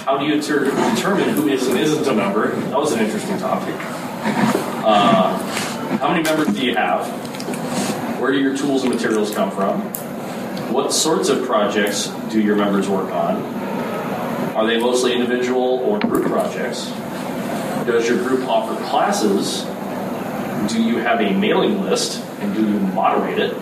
how do you determine who is and isn't a member? That was an interesting topic. How many members do you have? Where do your tools and materials come from? What sorts of projects do your members work on? Are they mostly individual or group projects? Does your group offer classes? Do you have a mailing list, and do you moderate it?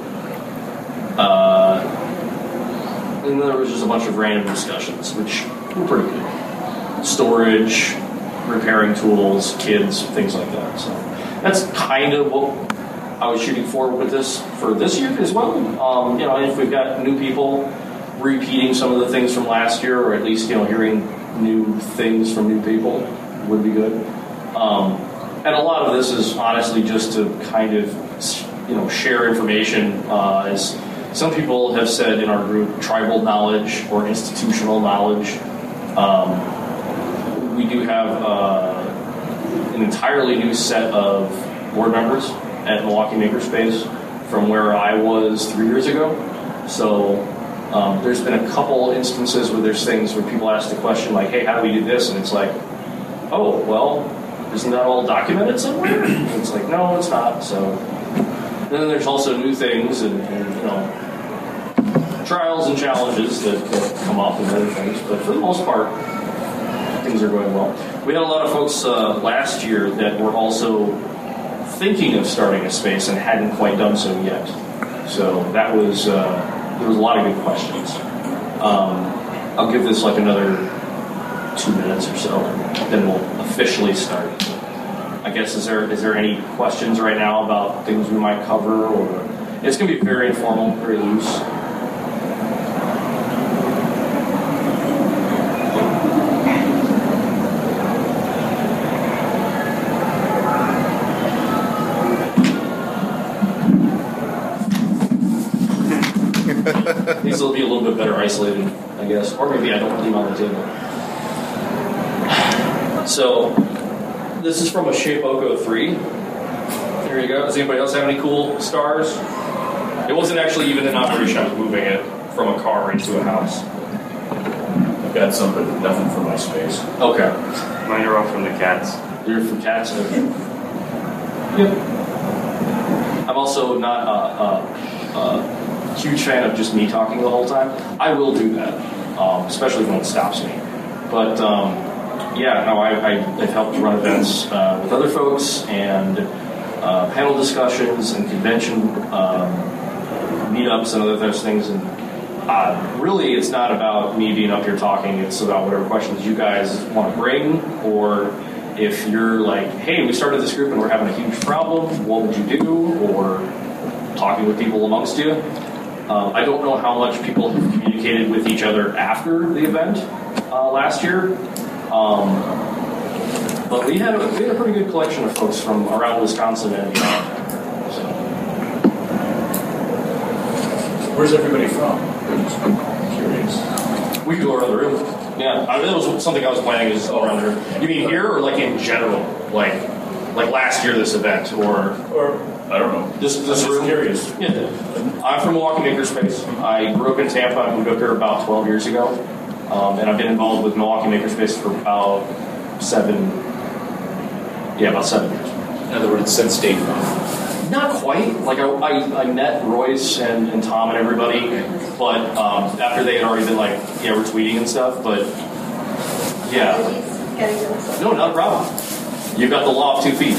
And then there was just a bunch of random discussions, which were pretty good. Storage, repairing tools, kids, things like that. So that's kind of what I was shooting for with this for this year as well. If we've got new people repeating some of the things from last year, or at least hearing new things from new people, would be good. And a lot of this is honestly just to kind of share information. As some people have said in our group, tribal knowledge or institutional knowledge. We do have an entirely new set of board members at Milwaukee Makerspace from where I was 3 years ago. So there's been a couple instances where there's things where people ask the question like, hey, how do we do this? And it's like, oh, well, isn't that all documented somewhere? It's like, no, it's not. So and then there's also new things and trials and challenges that come up and other things. But for the most part, things are going well. We had a lot of folks last year that were also thinking of starting a space and hadn't quite done so yet. So that was there was a lot of good questions. I'll give this like another 2 minutes or so, then we'll officially start. I guess is there any questions right now about things we might cover, or it's going to be very informal, very loose. These will be a little bit better isolated, I guess. Or maybe I don't leave them on the table. So, this is from a Shapeoko 3. There you go. Does anybody else have any cool stars? It wasn't actually even in operation. I was moving it from a car into a house. I've got some, but nothing for my space. Okay. Mine are all from the cats. You're from cats? Okay. Yep. I'm also not a huge fan of just me talking the whole time. I will do that, especially when it stops me. But I've helped run events with other folks and panel discussions and convention meetups and other those things. And really, it's not about me being up here talking. It's about whatever questions you guys want to bring, or if you're like, hey, we started this group and we're having a huge problem, what would you do? Or talking with people amongst you. I don't know how much people have communicated with each other after the event last year, but we had a pretty good collection of folks from around Wisconsin and beyond. So. Where's everybody from? I'm curious. We could go around the room. Yeah, that was something I was planning is go around the room. You mean here or like in general, like last year this event or I don't know. This room? Curious. Yeah. I'm from Milwaukee Makerspace. I grew up in Tampa. I moved up here about 12 years ago. And I've been involved with Milwaukee Makerspace for about 7 years. In other words, since day one. Not quite. Like, I met Royce and Tom and everybody, but after they had already been, we're tweeting and stuff, but, yeah. No, not a problem. You've got the law of 2 feet.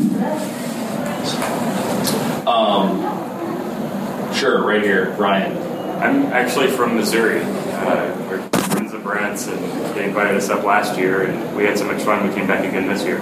Sure, right here, Ryan. I'm actually from Missouri. We're friends of Brent's, and they invited us up last year, and we had so much fun we came back again this year.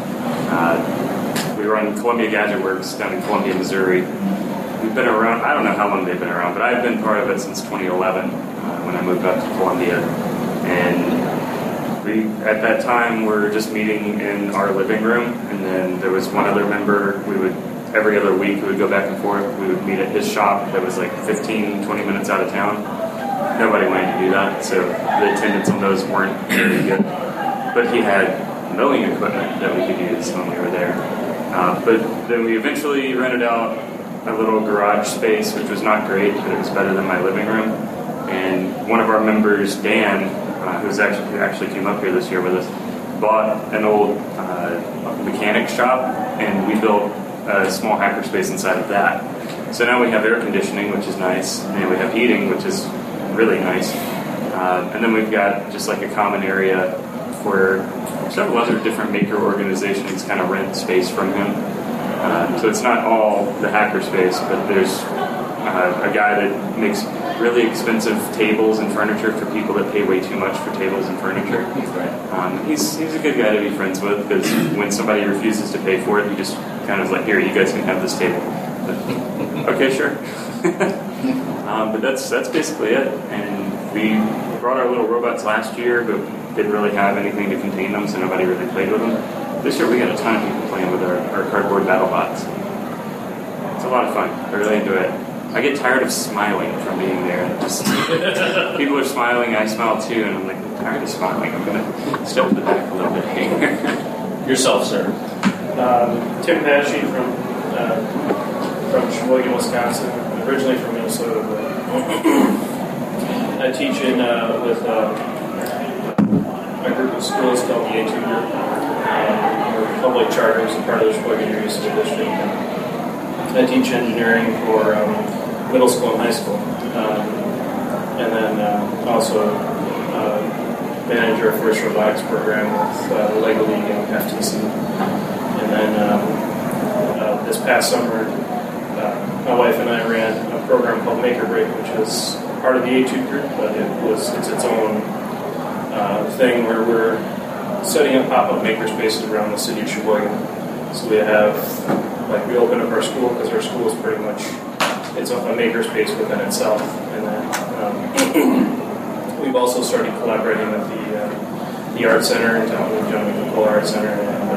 We run Columbia Gadget Works down in Columbia, Missouri. We've been around, I don't know how long they've been around, but I've been part of it since 2011 when I moved up to Columbia. And we, at that time, were just meeting in our living room, and then there was one other member. Every other week, we would go back and forth. We would meet at his shop that was like 15, 20 minutes out of town. Nobody wanted to do that, so the attendance on those weren't very good. But he had milling equipment that we could use when we were there. But then we eventually rented out a little garage space, which was not great, but it was better than my living room. And one of our members, Dan, who actually came up here this year with us, bought an old mechanic shop, and we built a small hackerspace inside of that. So now we have air conditioning, which is nice, and we have heating, which is really nice. And then we've got just like a common area where several other different maker organizations kind of rent space from him. So it's not all the hackerspace, but there's a guy that makes really expensive tables and furniture for people that pay way too much for tables and furniture. He's a good guy to be friends with, because when somebody refuses to pay for it, he just kind of like, here, you guys can have this table. Okay, sure. But that's basically it. And we brought our little robots last year, but didn't really have anything to contain them, so nobody really played with them. This year we got a ton of people playing with our cardboard battle bots. It's a lot of fun. I really enjoy it. I get tired of smiling from being there. Just people are smiling, I smile too, and I'm like, I'm tired of smiling. I'm gonna step to the back a little bit here. Yourself, sir. Tim Pashy from Sheboygan, Wisconsin. Originally from Minnesota, but I teach in with a group of schools called the A2 group. We're public charters and part of the Sheboygan Area School District. I teach engineering for middle school and high school, and then also manage our first robotics program with the Lego League and FTC. And then this past summer, my wife and I ran a program called Make or Break, which is part of the A2 group, but it's its own thing where we're setting up pop-up makerspaces around the city of Sheboygan. So we have, we open up our school, because our school is pretty much, it's a makerspace within itself. And then we've also started collaborating with the Art Center in town. We've done the Nicole Art Center and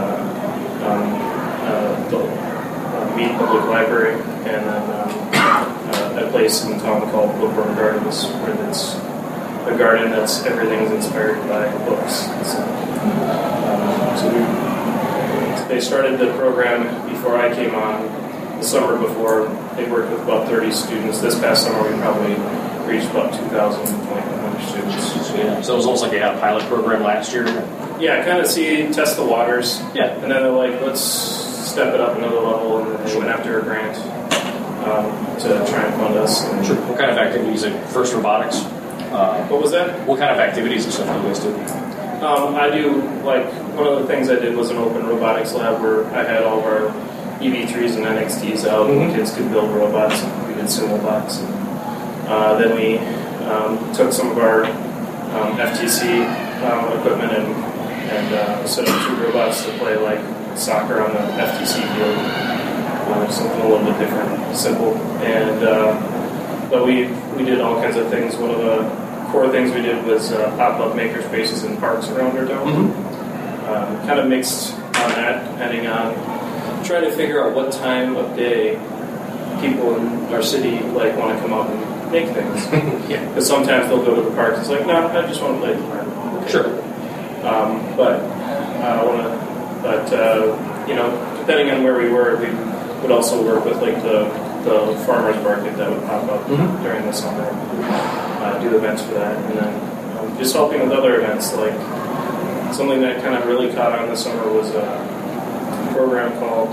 the Mead Public Library, and then a place in town called Bookworm Gardens, where it's a garden that's everything's inspired by books. So they started the program before I came on. The summer before, they worked with about 30 students. This past summer, we probably reached about 2,000, 2,100 students. Yeah. So it was almost like they had a pilot program last year. Yeah, kind of test the waters. Yeah. And then they're like, let's step it up another level, and then they went after a grant to try and fund us. And Sure. What kind of activities? Like first robotics? What was that? What kind of activities and stuff do you guys do? I do, one of the things I did was an open robotics lab where I had all of our EV3s and NXTs out, and kids could build robots, and we did Simobots. And then we took some of our FTC equipment and set up 2 robots to play soccer on the FTC field, something a little bit different, simple. And but we did all kinds of things. One of the core things we did was pop-up makerspaces in parks around our town. Kind of mixed on that, depending on trying to figure out what time of day people in our city want to come out and make things. Yeah. Because sometimes they'll go to the parks. It's like, no, I just want to play at the park. Okay. Sure. Depending on where we were, we would also work with the farmers market that would pop up during the summer, do events for that, and then just helping with other events. Something that kind of really caught on this summer was a program called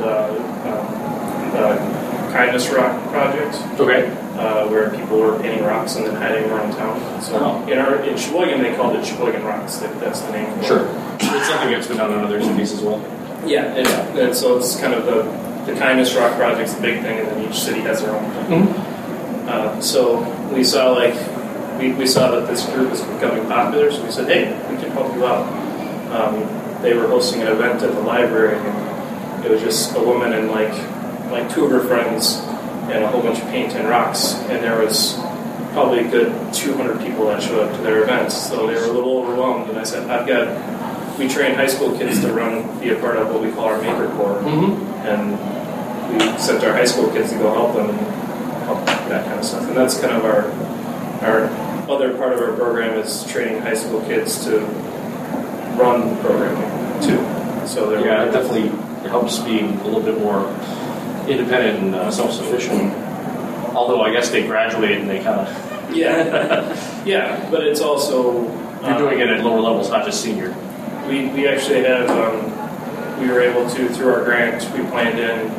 Kindness Rock Project. Okay. Where people were painting rocks and then hiding around town. So in Sheboygan, they called it Sheboygan Rocks. That's the name for it. Sure. It's something that's been done in other cities as well. Yeah, and so it's kind of the Kindness Rock Project's the big thing, and then each city has their own thing. So we saw we saw that this group was becoming popular, so we said, hey, we can help you out. They were hosting an event at the library, and it was just a woman and 2 of her friends and a whole bunch of paint and rocks, and there was probably a good 200 people that showed up to their events, so they were a little overwhelmed, and I said, we train high school kids to be a part of what we call our Maker Corps, and we sent our high school kids to go help them and help that kind of stuff, and that's kind of our other part of our program is training high school kids to run the program too. So it definitely helps being a little bit more independent and self-sufficient. Although I guess they graduate and they kind of yeah, but it's also You're doing it at lower levels, not just senior. We actually have, we were able to, through our grant, we planned in,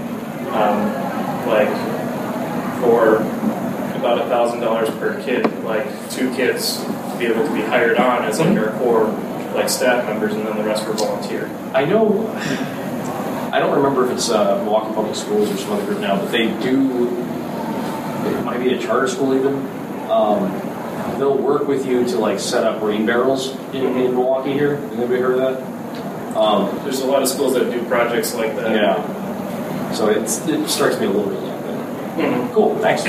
for about $1,000 per kid, 2 kids to be able to be hired on as our core staff members, and then the rest were volunteer. I know, I don't remember if it's Milwaukee Public Schools or some other group now, but they do, it might be a charter school even, they'll work with you to set up rain barrels in Milwaukee here. Have anybody heard of that? There's a lot of schools that do projects like that. Yeah. So it strikes me a little bit like that. Mm-hmm. Cool, thanks.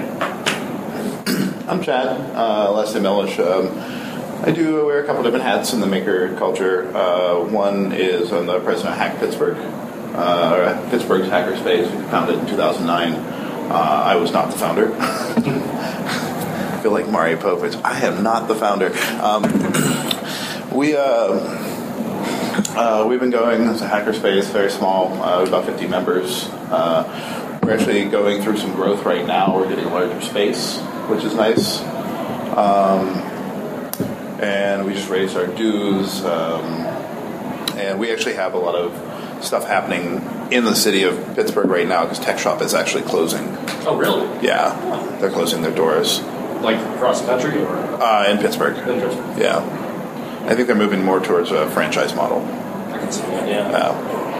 I'm Chad, last name Elish. I do wear a couple different hats in the maker culture. One is I'm the president of Hack Pittsburgh, Pittsburgh's hackerspace, founded in 2009. I was not the founder. I feel like Mario Povich. I am not the founder. We've been going as a hackerspace, very small, about 50 members. We're actually going through some growth right now. We're getting a larger space, which is nice. And we just raised our dues. And we actually have a lot of stuff happening in the city of Pittsburgh right now because Tech Shop is actually closing. Oh, really? Yeah, they're closing their doors. Across the country? Or? In Pittsburgh. Yeah. I think they're moving more towards a franchise model. I can see that, yeah.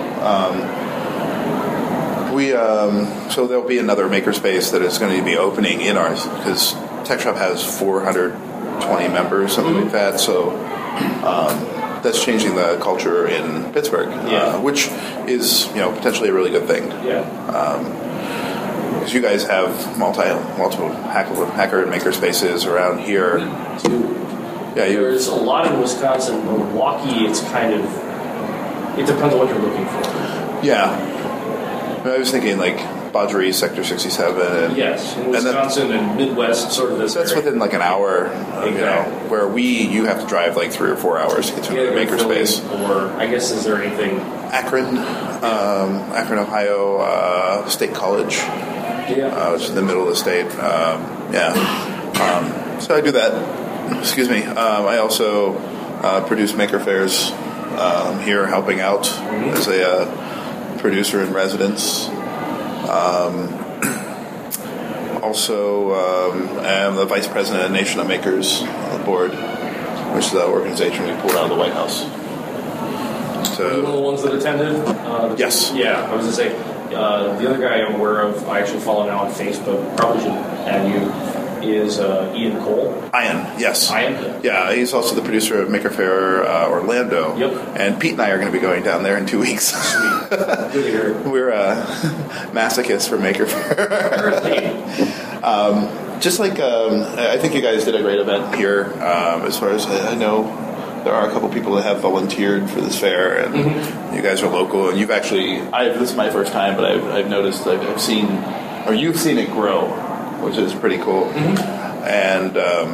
So there'll be another makerspace that is going to be opening in ours because Tech Shop has 420 members, something like that. So that's changing the culture in Pittsburgh, which is potentially a really good thing. Yeah. Because you guys have multiple hacker and maker spaces around here. Yeah, there's a lot in Wisconsin. Milwaukee, it's kind of, it depends on what you're looking for. Yeah. I was thinking Badgery, Sector 67. And, yes, in Wisconsin and Midwest, sort of this. That's area. within an hour, exactly. Where you have to drive 3 or 4 hours to get to the makerspace. Or, I guess, is there anything? Akron, Ohio State College. Yeah. Which is in the middle of the state. So I do that. Excuse me. I also produce maker fairs here, helping out as a producer in residence. Also, am the vice president of Nation of Makers board, which is the organization we pulled out of the White House. So, one of the ones that attended? Yes. Yeah, I was going to say, the other guy I'm aware of, I actually follow now on Facebook, probably should add you, is Ian Cole. Ian, yes. Ian? Yeah, he's also the producer of Maker Faire Orlando. Yep. And Pete and I are going to be going down there in 2 weeks. Sweet. Good to hear. We're masochists for Maker Faire. I think you guys did a great event here. As far as I know, there are a couple people that have volunteered for this fair, and you guys are local. And you've actually, this is my first time, but I've noticed, I've seen, or you've seen it grow, which is pretty cool. And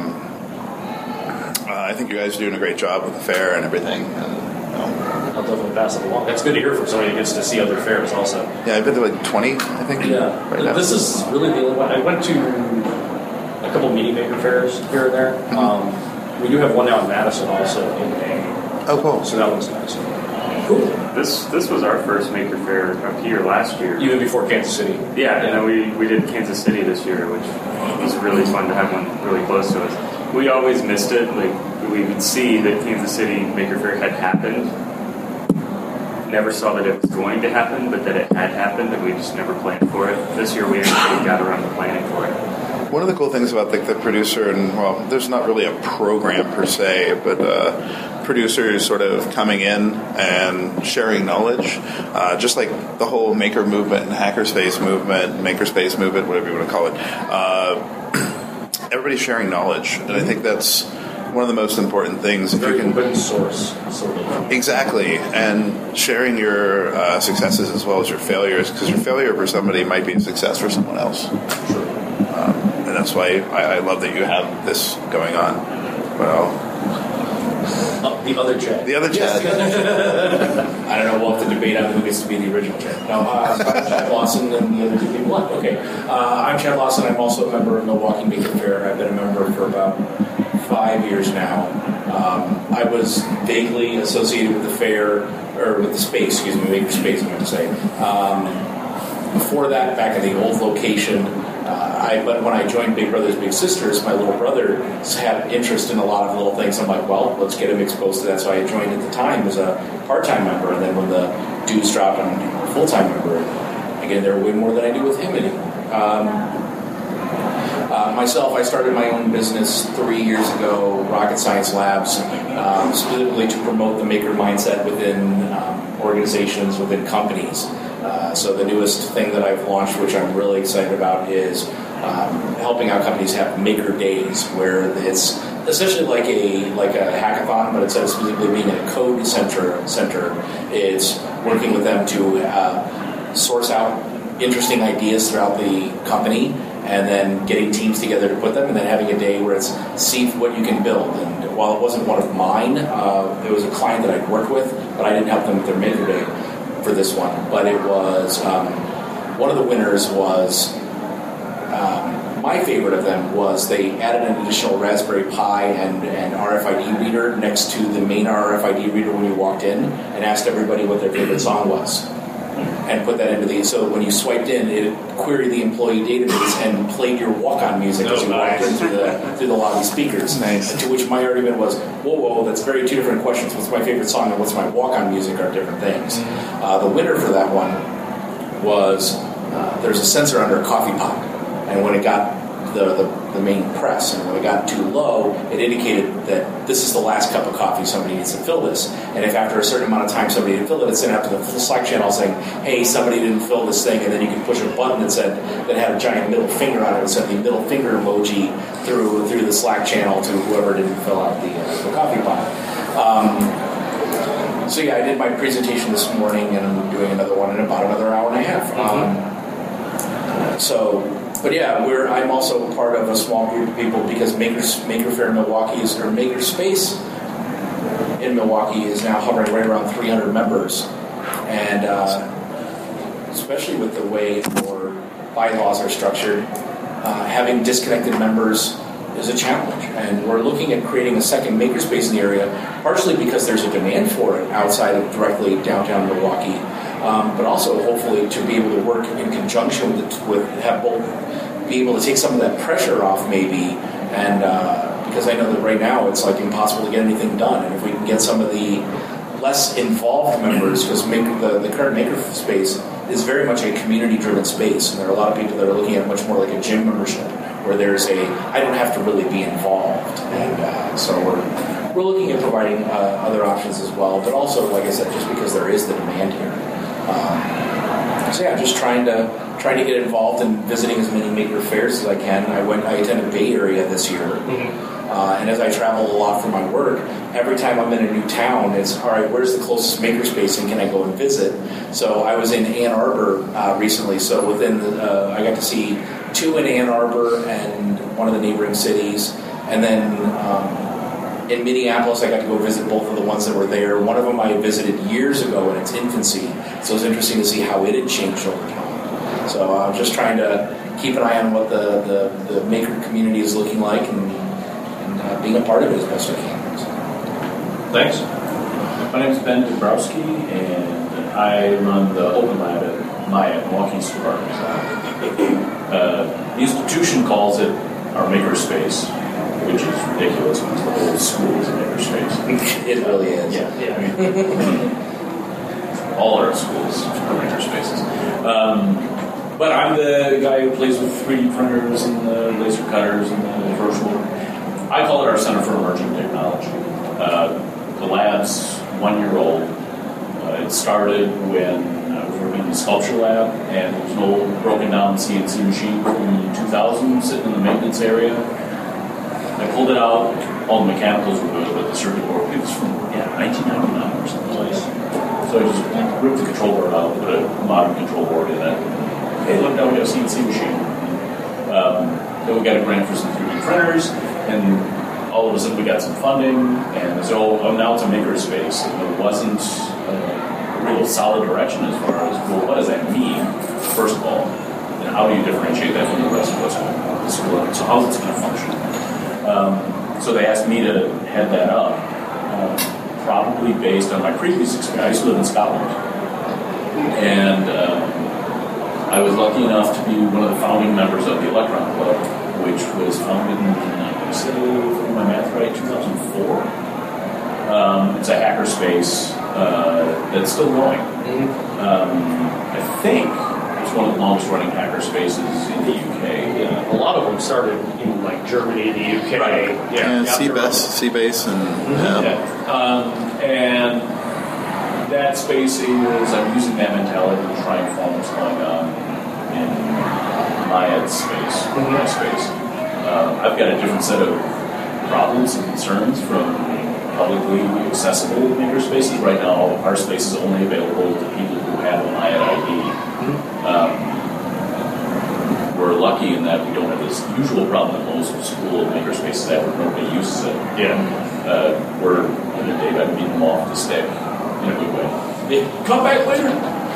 I think you guys are doing a great job with the fair and everything. And, I'll definitely pass it along. That's good to hear from somebody who gets to see other fairs also. Yeah, I've been to 20, I think. Yeah. Right now. This is really the only one. I went to a couple mini maker fairs here and there. We do have one now in Madison also in May. Oh, cool. So that one's nice. Cool. This was our first maker fair up here last year. Even before Kansas City. Yeah, and then we did Kansas City this year, which was really fun to have one really close to us. We always missed it. We would see that Kansas City Maker Faire had happened. Never saw that it was going to happen, but that it had happened, and we just never planned for it. This year we actually got around to planning for it. One of the cool things about the producer, and there's not really a program per se, but producers sort of coming in and sharing knowledge, just like the whole maker movement and hackerspace movement, makerspace movement, whatever you want to call it. Everybody's sharing knowledge, and I think that's one of the most important things. If Very you can, open source, sort of. Exactly, and sharing your successes as well as your failures, because your failure for somebody might be a success for someone else. Sure. And that's why I love that you have this going on. Well, the other Chad. the other Chad. I don't know, we'll have to debate on who gets to be the original Chad. No, I'm Chad Lawson and the other two people. Okay. I'm Chad Lawson. I'm also a member of Milwaukee Maker Faire. I've been a member for about 5 years now. I was vaguely associated with the fair, or with the space, excuse me, Makerspace, I meant to say. Before that, back at the old location, but when I joined Big Brothers Big Sisters, my little brother had interest in a lot of little things. I'm like, well, let's get him exposed to that. So I joined at the time as a part-time member, and then when the dues dropped, I'm a full-time member. Again, there way more than I do with him anymore. Myself, I started my own business 3 years ago, Rocket Science Labs, specifically to promote the maker mindset within organizations, within companies. So the newest thing that I've launched, which I'm really excited about, is helping out companies have maker days, where it's essentially like a hackathon, but instead of specifically being in a code center, it's working with them to source out interesting ideas throughout the company, and then getting teams together to put them, and then having a day where it's see what you can build. And while it wasn't one of mine, it was a client that I'd worked with, but I didn't help them with their maker day for this one. But it was one of the winners was my favorite of them was they added an additional Raspberry Pi and RFID reader next to the main RFID reader when you walked in, and asked everybody what their favorite song was, and put that into so when you swiped in, it queried the employee database and played your walk-on music as you walked in through the lobby speakers. Nice. To which my argument was, whoa, that's very two different questions. What's my favorite song and what's my walk-on music are different things. The winner for that one was there's a sensor under a coffee pot, and when it got the main press, and when it got too low, it indicated that this is the last cup of coffee, somebody needs to fill this. And if after a certain amount of time somebody didn't fill it, it sent out to the Slack channel saying, hey, somebody didn't fill this thing, and then you could push a button that had a giant middle finger on it, and sent the middle finger emoji through the Slack channel to whoever didn't fill out the coffee pot. So yeah, I did my presentation this morning, and I'm doing another one in about another hour and a half. But yeah, I'm also part of a small group of people, because Maker Faire Milwaukee or Makerspace in Milwaukee is now hovering right around 300 members, and especially with the way our bylaws are structured, having disconnected members is a challenge. And we're looking at creating a second makerspace in the area, partially because there's a demand for it outside of directly downtown Milwaukee, but also hopefully to be able to work in conjunction be able to take some of that pressure off maybe, and because I know that right now it's like impossible to get anything done, and if we can get some of the less involved members, because the current makerspace is very much a community-driven space, and there are a lot of people that are looking at it much more like a gym membership, where there's I don't have to really be involved, and so we're looking at providing other options as well, but also, like I said, just because there is the demand here. So yeah, just trying to get involved in visiting as many maker fairs as I can. I attended Bay Area this year, and as I travel a lot for my work, every time I'm in a new town, it's all right, where's the closest makerspace and can I go and visit? So I was in Ann Arbor recently, so I got to see 2 in Ann Arbor and one of the neighboring cities, and then in Minneapolis, I got to go visit both of the ones that were there. One of them I visited years ago in its infancy, so it was interesting to see how it had changed over time. So I'm just trying to keep an eye on what the maker community is looking like, and being a part of it as best I can. So. Thanks. My name is Ben Dabrowski, and I run the Open Lab at Maya, Milwaukee Department. The institution calls it our makerspace, which is ridiculous because the whole school is a makerspace. It really is. Yeah. All our schools are makerspaces. But I'm the guy who plays with 3D printers and the laser cutters and the virtual. I call it our Center for Emerging Technology. The lab's 1 year old. It started when I was working in the sculpture lab, and there was an old broken down CNC machine from 2000 sitting in the maintenance area. I pulled it out, all the mechanicals were good, but the circuit board, it was from 1999 or something like that. So I just ripped the control board out, put a modern control board in it. Hey, look, now we have a CNC machine. Then we got a grant for some 3D printers, and all of a sudden we got some funding, and so now it's a makerspace. And there wasn't a real solid direction as far as, well, what does that mean, first of all? And how do you differentiate that from the rest of what's going on in the school? So how is it going to function? So they asked me to head that up, probably based on my previous experience. I used to live in Scotland, and I was lucky enough to be one of the founding members of the Electron Club, which was founded in, I say, if my math right, 2004. It's a hackerspace that's still going. I think it's one of the longest running hackerspaces in the UK. Yeah, a lot of them started in like Germany, the UK. Right. Yeah, Seabase, and and that space is, I'm using that mentality to try and form what's going on in my space, my space. I've got a different set of problems and concerns from publicly accessible makerspaces. Right now, our space is only available to people who have a MyEd ID. We're lucky in that we don't have this usual problem that most school makerspaces have where nobody uses it. Yeah. We're in a day by beating them off to stick in a good way. Come back later.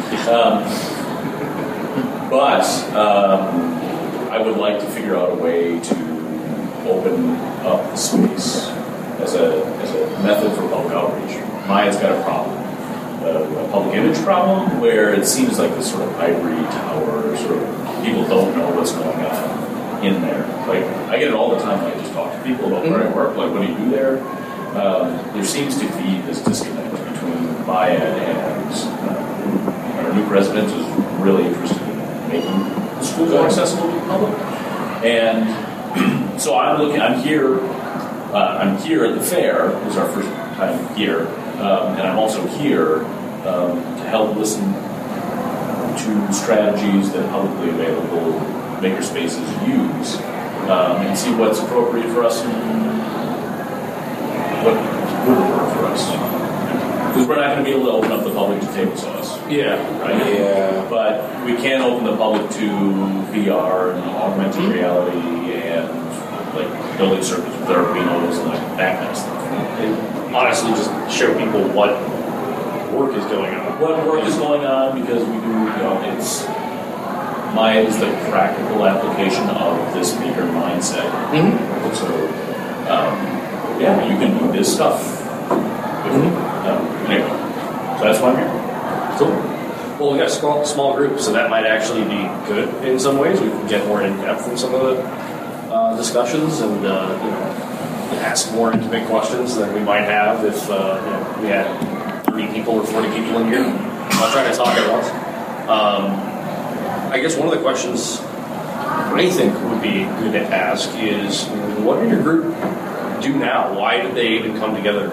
But I would like to figure out a way to open up the space as a method for public outreach. Maya's got a problem, a public image problem, where it seems like this sort of ivory tower, sort of people don't know what's going on in there. Like I get it all the time when I just talk to people about where I work, like what do you do there? There seems to be this disconnect between Maya and our new president is really interested in making the school more accessible to the public. And so I'm here at the fair. This is our first time here, and I'm also here to help listen to strategies that publicly available makerspaces use, and see what's appropriate for us and what would work for us. Because we're not going to be able to open up the public to table saws. Yeah. Right? Yeah. But we can open the public to VR and augmented reality and like building circuits with Arduinos and like that kind of stuff. And honestly, just show people what work is going on. What work is going on, because we do, it's Maya is the practical application of this maker mindset. So, yeah, you can do this stuff. Anyway, so that's why I'm here. Cool. Well, we got a small group, so that might actually be good in some ways. We can get more in depth in some of the discussions and ask more intimate questions than we might have if we had 30 people or 40 people in here. I'll try to talk at once. I guess one of the questions I think would be good to ask is, what did your group do now? Why did they even come together?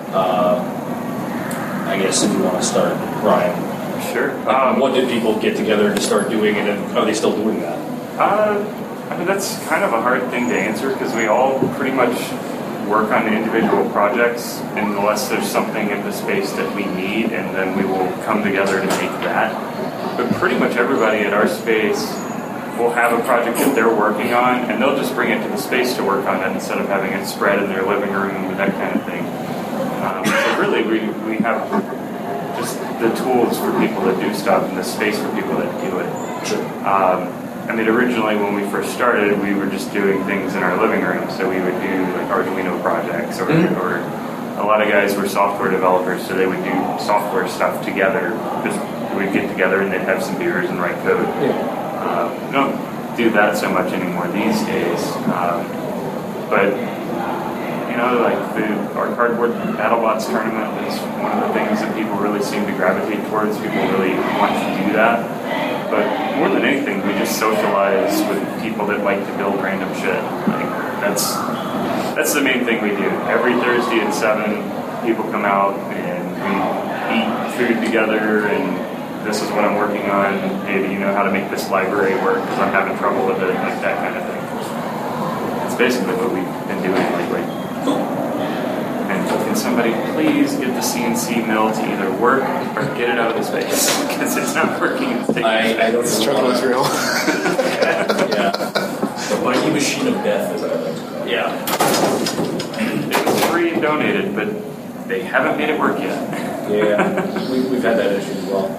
I guess if you want to start, Brian. Sure. What did people get together to start doing, and are they still doing that? I mean, that's kind of a hard thing to answer because we all pretty much work on individual projects unless there's something in the space that we need, and then we will come together to make that. But pretty much everybody at our space will have a project that they're working on, and they'll just bring it to the space to work on it instead of having it spread in their living room and that kind of thing. So really, we have just the tools for people that do stuff and the space for people that do it. Sure. I mean, originally when we first started, we were just doing things in our living room. So we would do like Arduino projects, or a lot of guys were software developers, so they would do software stuff together. Just we'd get together and they'd have some beers and write code. We don't do that so much anymore these days. But like our Cardboard BattleBots tournament is one of the things that people really seem to gravitate towards. People really want to do that. But more than anything, we just socialize with people that like to build random shit. Like that's the main thing we do. Every Thursday at 7, people come out and we eat food together, and this is what I'm working on. Maybe you know how to make this library work because I'm having trouble with it, like that kind of thing. It's basically what we've been doing lately. And can somebody please get the CNC mill to either work or get it out of the space because it's not working. I don't Struggle is real. Yeah. The mighty machine of death, as I like to call it. Yeah. It was free and donated, but they haven't made it work yet. Yeah. We've had that issue as well.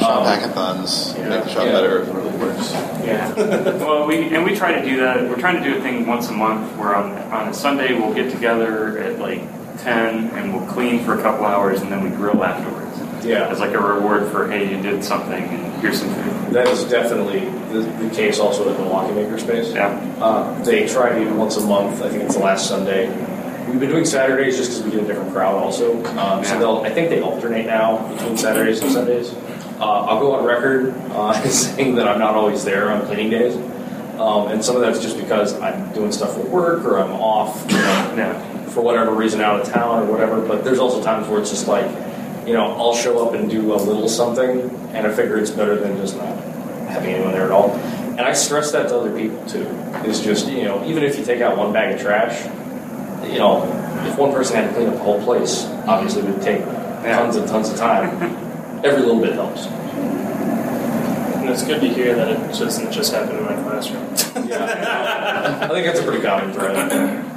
Shop hackathons, make the shop better. It really works. Yeah. Well, we try to do that. We're trying to do a thing once a month where on a Sunday we'll get together at like 10 and we'll clean for a couple hours and then we grill afterwards. Yeah. As like a reward for, hey, you did something and here's some food. That is definitely the case also at Milwaukee Makerspace. Yeah. They try to do once a month. I think it's the last Sunday. We've been doing Saturdays just because we get a different crowd also. So I think they alternate now between Saturdays and Sundays. I'll go on record saying that I'm not always there on cleaning days. And some of that's just because I'm doing stuff for work or I'm off for whatever reason out of town or whatever. But there's also times where it's just like, I'll show up and do a little something, and I figure it's better than just not having anyone there at all. And I stress that to other people too. It's just, even if you take out one bag of trash, if one person had to clean up the whole place, obviously it would take tons and tons of time. Every little bit helps. And it's good to hear that it doesn't just happen in my classroom. I think that's a pretty common thread.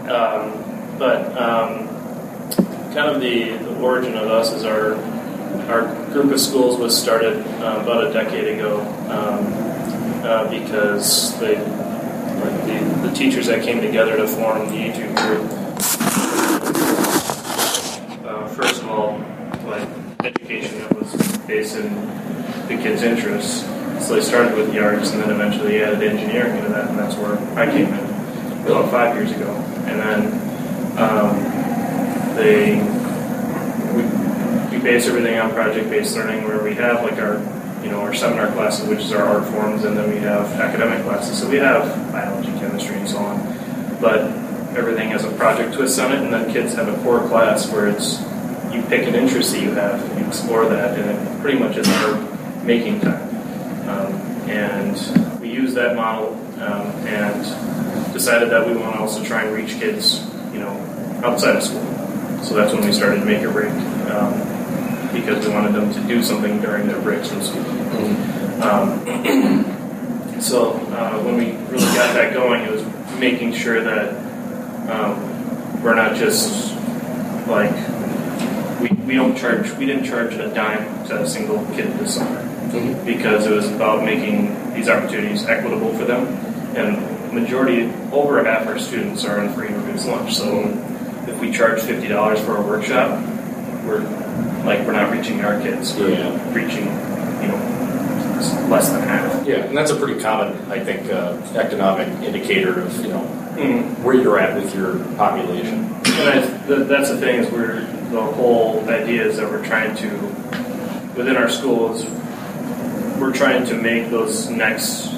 Kind of the origin of us is our group of schools was started about a decade ago because the teachers that came together to form the E2 group. First of all, education that was based in the kids' interests. So they started with the arts and then eventually added engineering into that, and that's where I came in about 5 years ago. And then we base everything on project-based learning, where we have our seminar classes, which is our art forms, and then we have academic classes. So we have biology, chemistry, and so on. But everything has a project twist on it, and then kids have a core class where it's you pick an interest that you have and you explore that, and it pretty much is our making time. And we use that model and decided that we want to also try and reach kids, outside of school. So that's when we started Make or Break, because we wanted them to do something during their breaks from school. When we really got that going, it was making sure that we're not just we didn't charge a dime to a single kid this summer, because it was about making these opportunities equitable for them. And majority, over half our students are on free or reduced lunch. So if we charge $50 for a workshop, we're not reaching our kids. We're reaching, less than half. Yeah, and that's a pretty common, I think, economic indicator of where you're at with your population. And that's the thing, is the whole idea is that we're trying to, within our schools, we're trying to make those next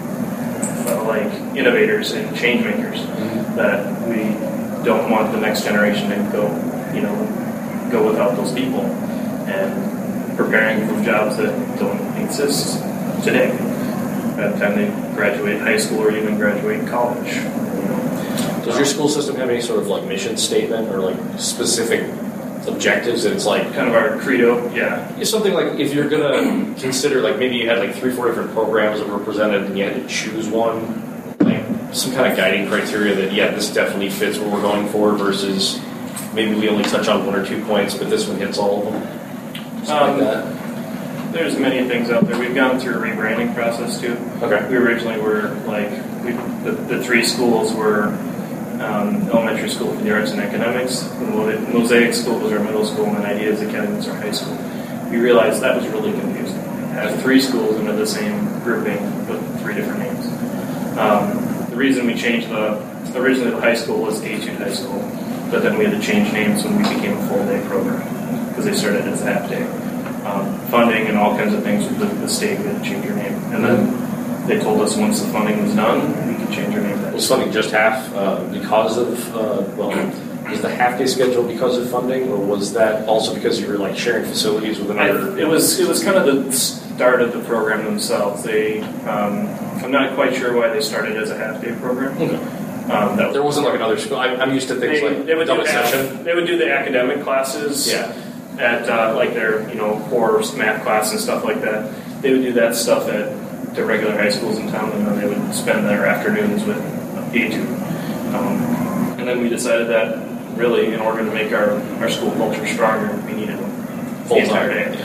innovators and change makers, that we don't want the next generation to go without those people, and preparing for jobs that don't exist today by the time they graduate high school or even graduate college. Does your school system have any sort of mission statement or specific objectives that it's kind of our credo? Yeah. It's something like, if you're going to consider, maybe you had 3-4 different programs that were presented and you had to choose one, some kind of guiding criteria that, this definitely fits what we're going for, versus maybe we only touch on 1 or 2 points, but this one hits all of them. Something like that. There's many things out there. We've gone through a rebranding process too. Okay. We originally were the 3 schools were elementary school for the arts and academics, the Mosaic School was our middle school, and then Ideas Academy was our high school. We realized that was really confusing. Have 3 schools under the same grouping with 3 different names. The reason we changed originally the high school was Etude High School, but then we had to change names when we became a full day program, because they started as a half day. Funding and all kinds of things with the state, we had to change our name. And then they told us once the funding was done, we could change our name. Was funding just half because of, was the half-day schedule because of funding, or was that also because you were sharing facilities with another? It was kind of the start of the program themselves. They, I'm not quite sure why they started as a half-day program. Okay. There wasn't another school. I'm used to things they would double do session. They would do the academic classes. At their core math class and stuff like that. They would do that stuff at the regular high schools in town, and then they would spend their afternoons with Etude. And then we decided that really, in order to make our school culture stronger, we needed them the entire day.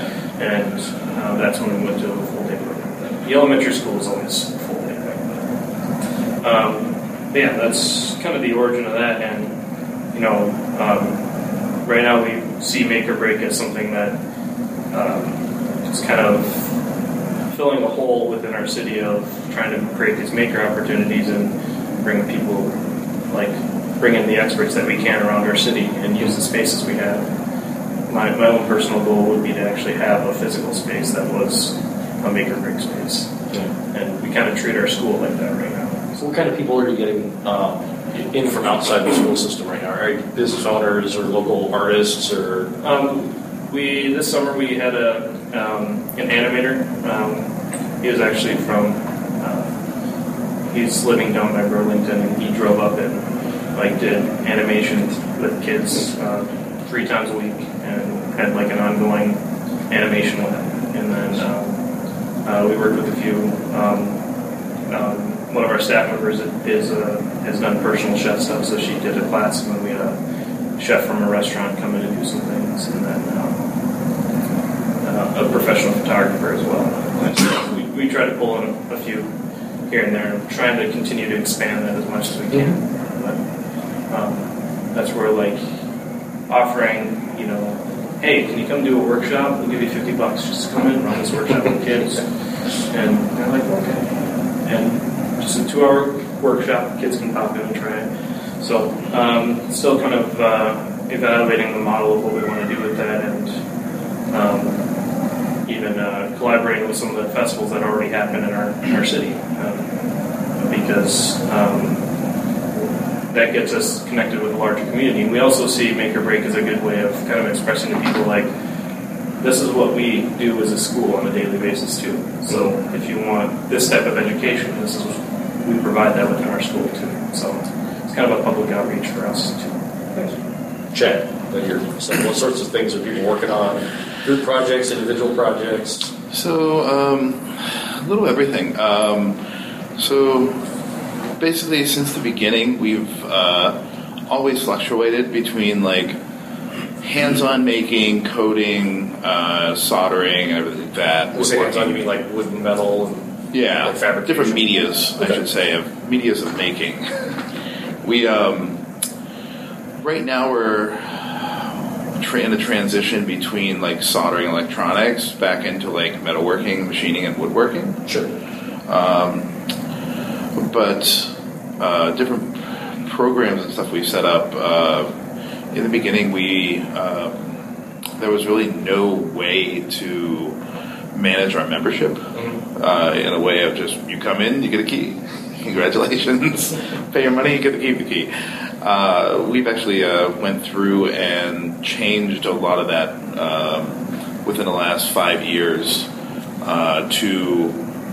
and that's when we went to a full day program. The elementary school was always a full day program. Yeah, that's kind of the origin of that, and right now we see Make or Break as something that is kind of filling a hole within our city of trying to create these maker opportunities and bring people, bring in the experts that we can around our city and use the spaces we have. My own personal goal would be to actually have a physical space that was a Make or Break space. Yeah. And we kind of treat our school like that right now. So what kind of people are you getting in from outside the school system right now? Are you business owners or local artists or? This summer we had an animator. He was actually he's living down by Burlington, and he drove up and did animations with kids 3 times a week and had an ongoing animation lab. And then we worked with a few. One of our staff members has done personal chef stuff, so she did a class, and then we had a chef from a restaurant come in and do some things, and then a professional photographer as well. So we try to pull in a few here and there, and trying to continue to expand that as much as we can. But that's where offering, hey, can you come do a workshop? We'll give you $50 just to come in and run this workshop with kids. And they're like, okay. And just a 2-hour workshop, kids can pop in and try it. So still kind of evaluating the model of what we want to do with that, and even collaborating with some of the festivals that already happen in our city, because that gets us connected with a larger community. We also see Make or Break as a good way of kind of expressing to people this is what we do as a school on a daily basis too. So if you want this type of education, we provide that within our school too. So it's kind of a public outreach for us too. Chad, what sorts of things are people working on? Group projects, individual projects? So, a little everything. So, basically, since the beginning, we've always fluctuated between hands-on making, coding, soldering, and everything like that. When you say hands-on, you mean wood and metal? And fabrication? Different medias, okay. I should say, medias of making. We right now we're in a transition between soldering electronics back into metalworking, machining, and woodworking. Sure. But different programs and stuff we set up. In the beginning, there was really no way to manage our membership in a way of just you come in, you get a key. Congratulations, pay your money, you get to keep the key. We've actually went through and changed a lot of that within the last 5 years to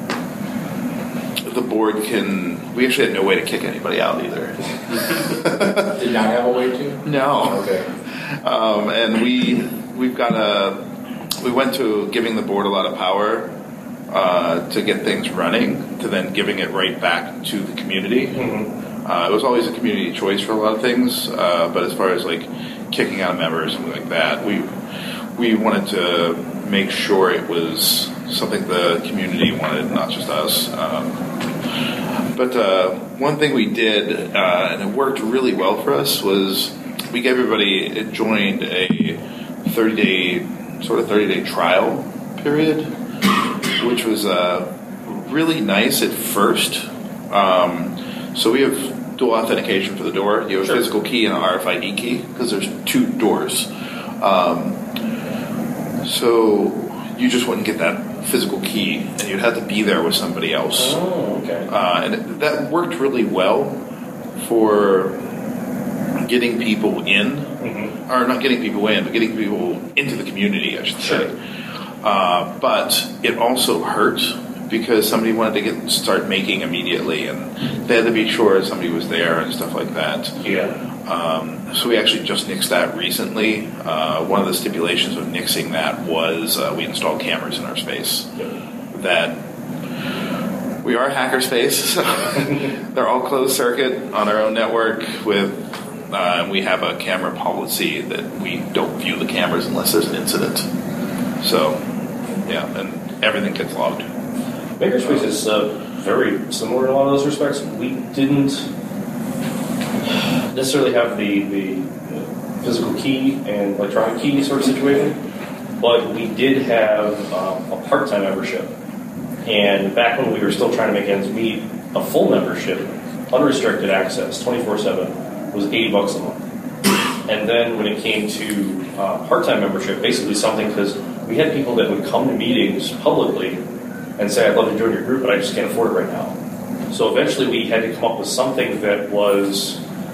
the board we actually had no way to kick anybody out either. Did not have a way to? No. Okay. And we went to giving the board a lot of power to get things running, to then giving it right back to the community. It was always a community choice for a lot of things, but as far as kicking out members, something like that, we wanted to make sure it was something the community wanted, not just us. But one thing we did, and it worked really well for us, was we gave everybody joined a 30-day trial period, which was really nice at first. So we have dual authentication for the door. You have a physical key and an RFID key because there's 2 doors. So you just wouldn't get that physical key, and you'd have to be there with somebody else. Oh, okay. And that worked really well for getting people in, or not getting people in, but getting people into the community, I should say. But it also hurt because somebody wanted to start making immediately, and they had to be sure somebody was there and stuff like that. Yeah. So we actually just nixed that recently. One of the stipulations of nixing that was we installed cameras in our space. That we are a hacker space, so they're all closed circuit on our own network with. We have a camera policy that we don't view the cameras unless there's an incident. So Yeah, and everything gets logged. Makerspace is very similar in a lot of those respects. We didn't necessarily have the physical key and electronic key sort of situation, but we did have a part-time membership. And back when we were still trying to make ends meet, a full membership, unrestricted access, 24/7, was $80 a month. And then when it came to part-time membership, basically something, because we had people that would come to meetings publicly and say, I'd love to join your group, but I just can't afford it right now. So eventually we had to come up with something that was,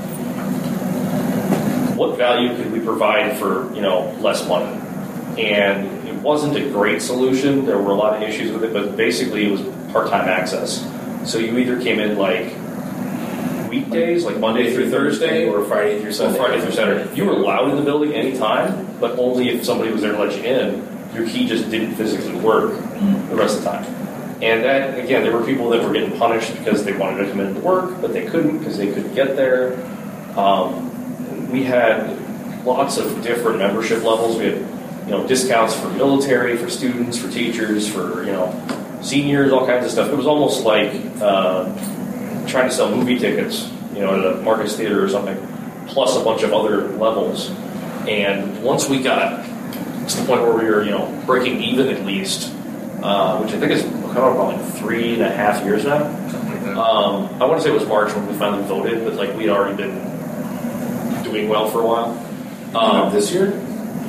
what value could we provide for, less money? And it wasn't a great solution. There were a lot of issues with it, but basically it was part-time access. So you either came in like weekdays, like Monday through Thursday, or Friday through Sunday. Friday through Saturday. You were allowed in the building anytime, but only if somebody was there to let you in. Your key just didn't physically work the rest of the time. And that, again, there were people that were getting punished because they wanted to come in to work, but they couldn't because they couldn't get there. We had lots of different membership levels. We had, discounts for military, for students, for teachers, for, seniors, all kinds of stuff. It was almost like trying to sell movie tickets, at a Marcus Theater or something, plus a bunch of other levels. And once we got to the point where we were, breaking even at least, which I think is coming up on like 3.5 years now. I want to say it was March when we finally voted, but like we'd already been doing well for a while. This year?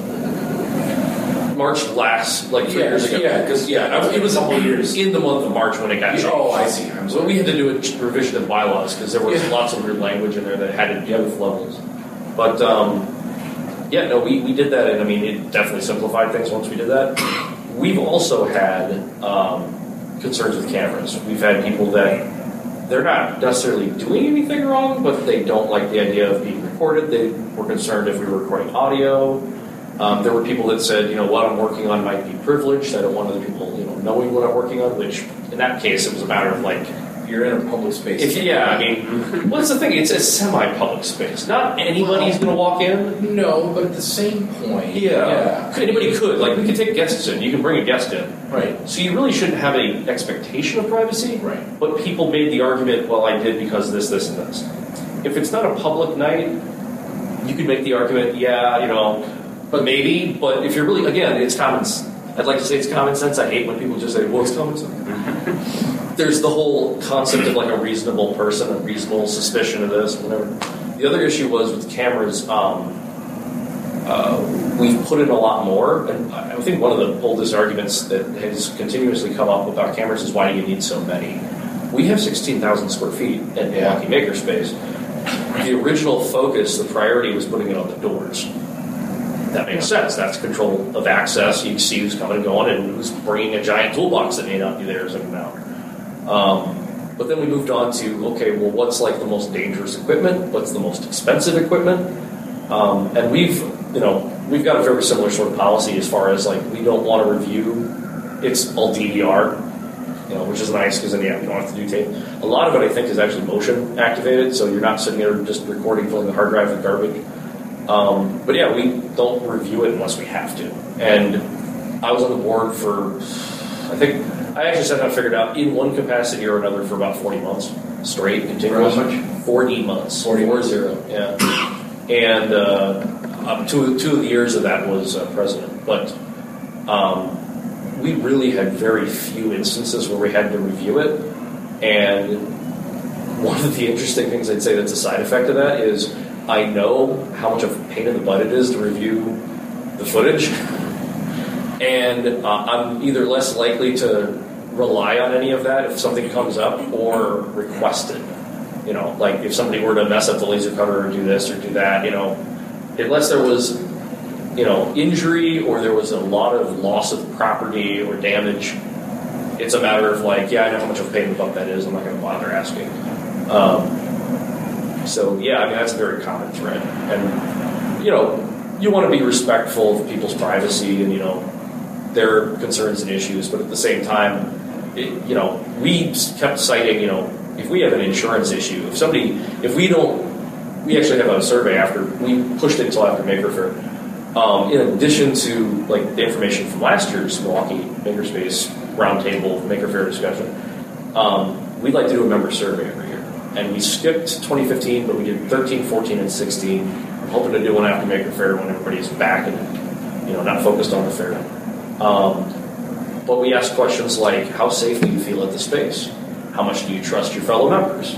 March last, like 3 years ago. Yeah, because it was a couple years in the month of March when it got changed. Oh, I see. So we had to do a revision of bylaws because there was lots of weird language in there that had to do with levels. But we did that, and I mean it definitely simplified things once we did that. We've also had concerns with cameras. We've had people that they're not necessarily doing anything wrong, but they don't like the idea of being recorded. They were concerned if we were recording audio. There were people that said, what I'm working on might be privileged. I don't want other people, knowing what I'm working on, which in that case, it was a matter of like, you're in a public space. What's the thing? It's a semi-public space. Not anybody's going to walk in. No, but at the same point. Yeah. Anybody could. Like, we could take guests in. You can bring a guest in. Right. So you really shouldn't have any expectation of privacy. Right. But people made the argument, well, I did because this, this, and this. If it's not a public night, you could make the argument, but maybe. But if you're really, again, it's common. I'd like to say it's common sense. I hate when people just say, well, it's common sense. There's the whole concept of like a reasonable person, a reasonable suspicion of this, whatever. The other issue was with cameras. We've put in a lot more, and I think one of the oldest arguments that has continuously come up about cameras is why do you need so many? We have 16,000 square feet at Milwaukee Makerspace. The original focus, the priority was putting it on the doors. That makes sense. That's control of access. You can see who's coming and going and who's bringing a giant toolbox that may not be theirs in an hour. But then we moved on to, okay, well, what's like the most dangerous equipment? What's the most expensive equipment? And we've got a very similar sort of policy as far as like we don't want to review. It's all DVR, which is nice because then we don't have to do tape. A lot of it, I think, is actually motion activated, so you're not sitting there just recording, filling the hard drive with garbage. But yeah, we don't review it unless we have to. And I was on the board for, I actually sat down and figured out in one capacity or another for about 40 months straight, continuous. How much? 40 months. 40, yeah. And two of the years of that was president. But we really had very few instances where we had to review it. And one of the interesting things I'd say that's a side effect of that is I know how much of a pain in the butt it is to review the footage. And I'm either less likely to rely on any of that if something comes up or request it. Like if somebody were to mess up the laser cutter or do this or do that, unless there was, injury or there was a lot of loss of property or damage, it's a matter of like, I know how much of a pain in the butt that is. I'm not going to bother asking. That's a very common thread. And, you want to be respectful of people's privacy and, their concerns and issues, but at the same time, we kept citing, if we have an insurance issue, we actually have a survey after, we pushed it until after Maker Faire. In addition to like the information from last year's Milwaukee Makerspace Roundtable Maker Faire discussion, we'd like to do a member survey every year. And we skipped 2015, but we did 13, 14, and 16. I'm hoping to do one after Maker Faire when everybody's back and not focused on the fair. But we ask questions like, how safe do you feel at the space? How much do you trust your fellow members?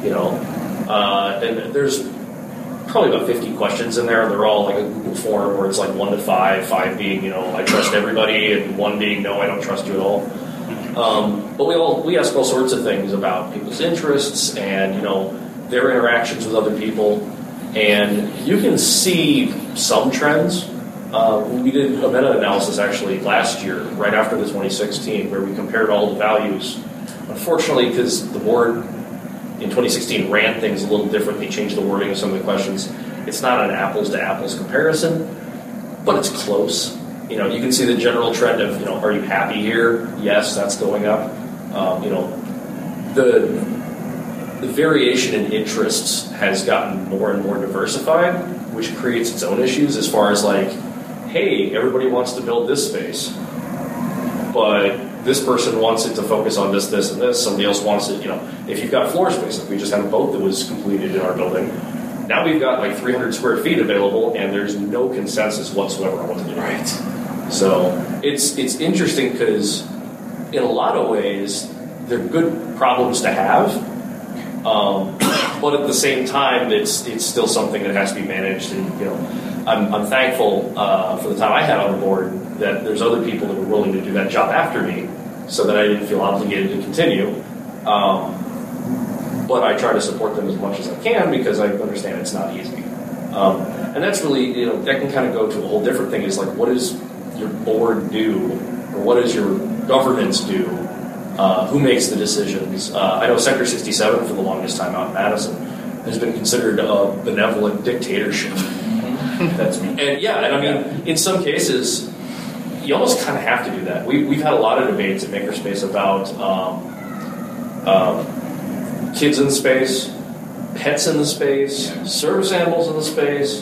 And there's probably about 50 questions in there. They're all like a Google form where it's like 1 to 5, 5 being, I trust everybody, and 1 being, no, I don't trust you at all. But we ask all sorts of things about people's interests and, their interactions with other people. And you can see some trends. We did a meta-analysis actually last year, right after the 2016, where we compared all the values. Unfortunately, because the board in 2016 ran things a little different, they changed the wording of some of the questions. It's not an apples-to-apples comparison, but it's close. You can see the general trend of, are you happy here? Yes, that's going up. The variation in interests has gotten more and more diversified, which creates its own issues as far as like, hey, everybody wants to build this space, but this person wants it to focus on this, this, and this. Somebody else wants it, if you've got floor space, like we just had a boat that was completed in our building. Now we've got like 300 square feet available, and there's no consensus whatsoever on what to do. Right. So it's interesting because in a lot of ways, they're good problems to have. But at the same time, it's still something that has to be managed. And I'm thankful for the time I had on the board that there's other people that were willing to do that job after me, so that I didn't feel obligated to continue. But I try to support them as much as I can because I understand it's not easy. And that's really that can kind of go to a whole different thing. Is like, what does your board do, or what does your governance do? Who makes the decisions? I know Sector 67 for the longest time out in Madison has been considered a benevolent dictatorship. That's me. And I mean, in some cases, you almost kind of have to do that. We've had a lot of debates at Makerspace about kids in space, pets in the space, service animals in the space.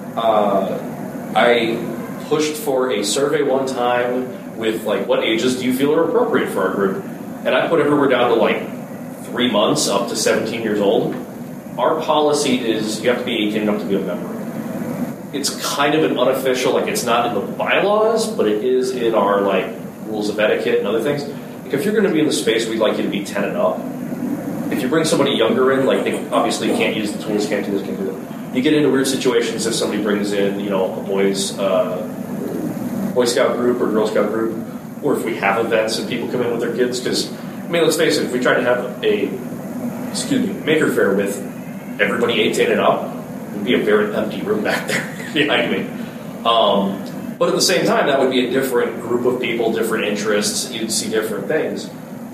I pushed for a survey one time with like, what ages do you feel are appropriate for our group? And I put everywhere down to like 3 months up to 17 years old. Our policy is you have to be 18 enough to be a member. It's kind of an unofficial, like it's not in the bylaws, but it is in our like rules of etiquette and other things. Like if you're going to be in the space, we'd like you to be 10 and up. If you bring somebody younger in, like they obviously can't use the tools, can't do this, can't do that. You get into weird situations if somebody brings in, a Boy Scout group or Girl Scout group, or if we have events and people come in with their kids. Because, let's face it, if we try to have a Maker Faire with everybody 18 and up, it would be a very empty room back there behind me. But at the same time, that would be a different group of people, different interests. You'd see different things.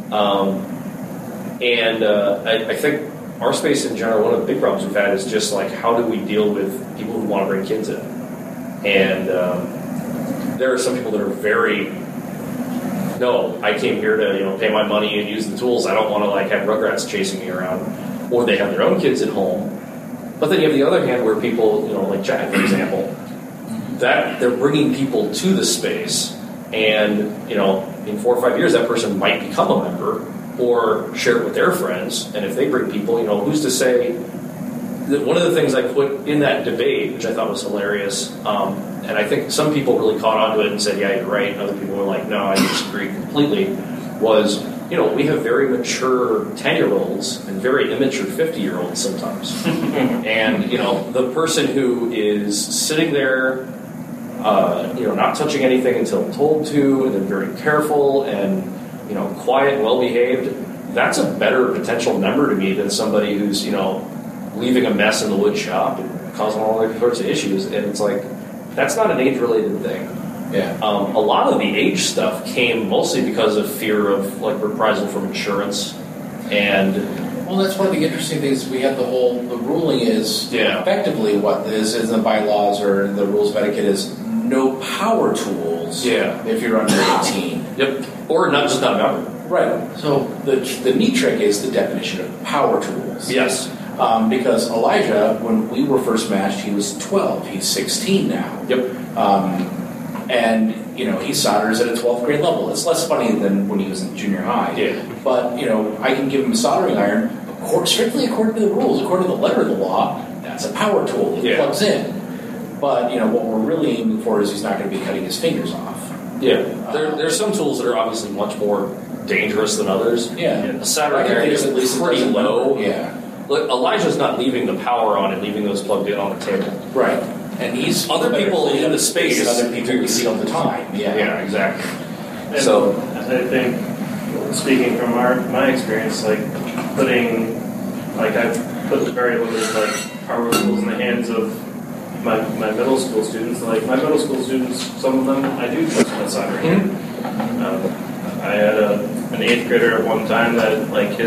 I think our space in general, one of the big problems we've had is just like, how do we deal with people who want to bring kids in? And there are some people that are very, no, I came here to pay my money and use the tools. I don't want to like have Rugrats chasing me around, or they have their own kids at home. But then you have the other hand where people, like Jack, for example, that they're bringing people to the space, and in 4 or 5 years that person might become a member or share it with their friends. And if they bring people, who's to say that one of the things I put in that debate, which I thought was hilarious, and I think some people really caught on to it and said, yeah, you're right, and other people were like, no, I disagree completely, was, we have very mature 10-year-olds and very immature 50-year-olds sometimes. And, the person who is sitting there, not touching anything until told to, and then very careful and, quiet, well-behaved, that's a better potential member to me than somebody who's, leaving a mess in the wood shop and causing all sorts of issues. And it's like, that's not an age-related thing. Yeah. A lot of the age stuff came mostly because of fear of like reprisal from insurance, and well, that's one of the interesting things. We have the ruling is effectively what is in the bylaws or in the rules of etiquette is no power tools. Yeah. If you're under 18. Yep. Or not just not a member. Right. So the neat trick is the definition of power tools. Yes. Because Elijah, when we were first matched, he was 12. He's 16 now. Yep. And, he solders at a 12th grade level. It's less funny than when he was in junior high. Yeah. But, I can give him a soldering iron, strictly according to the rules, according to the letter of the law. That's a power tool. It plugs in. But, what we're really aiming for is he's not going to be cutting his fingers off. Yeah. There's some tools that are obviously much more dangerous than others. Yeah. A soldering iron is at least pretty low. Yeah. Look, Elijah's not leaving the power on and leaving those plugged in on the table. Right. And he's other people in the space. Other people we see all the time. Yeah, exactly. And So I think, speaking from my experience, I've put very limited power tools in the hands of my middle school students. Like my middle school students, some of them I do touch with soldering. I had an 8th grader at one time that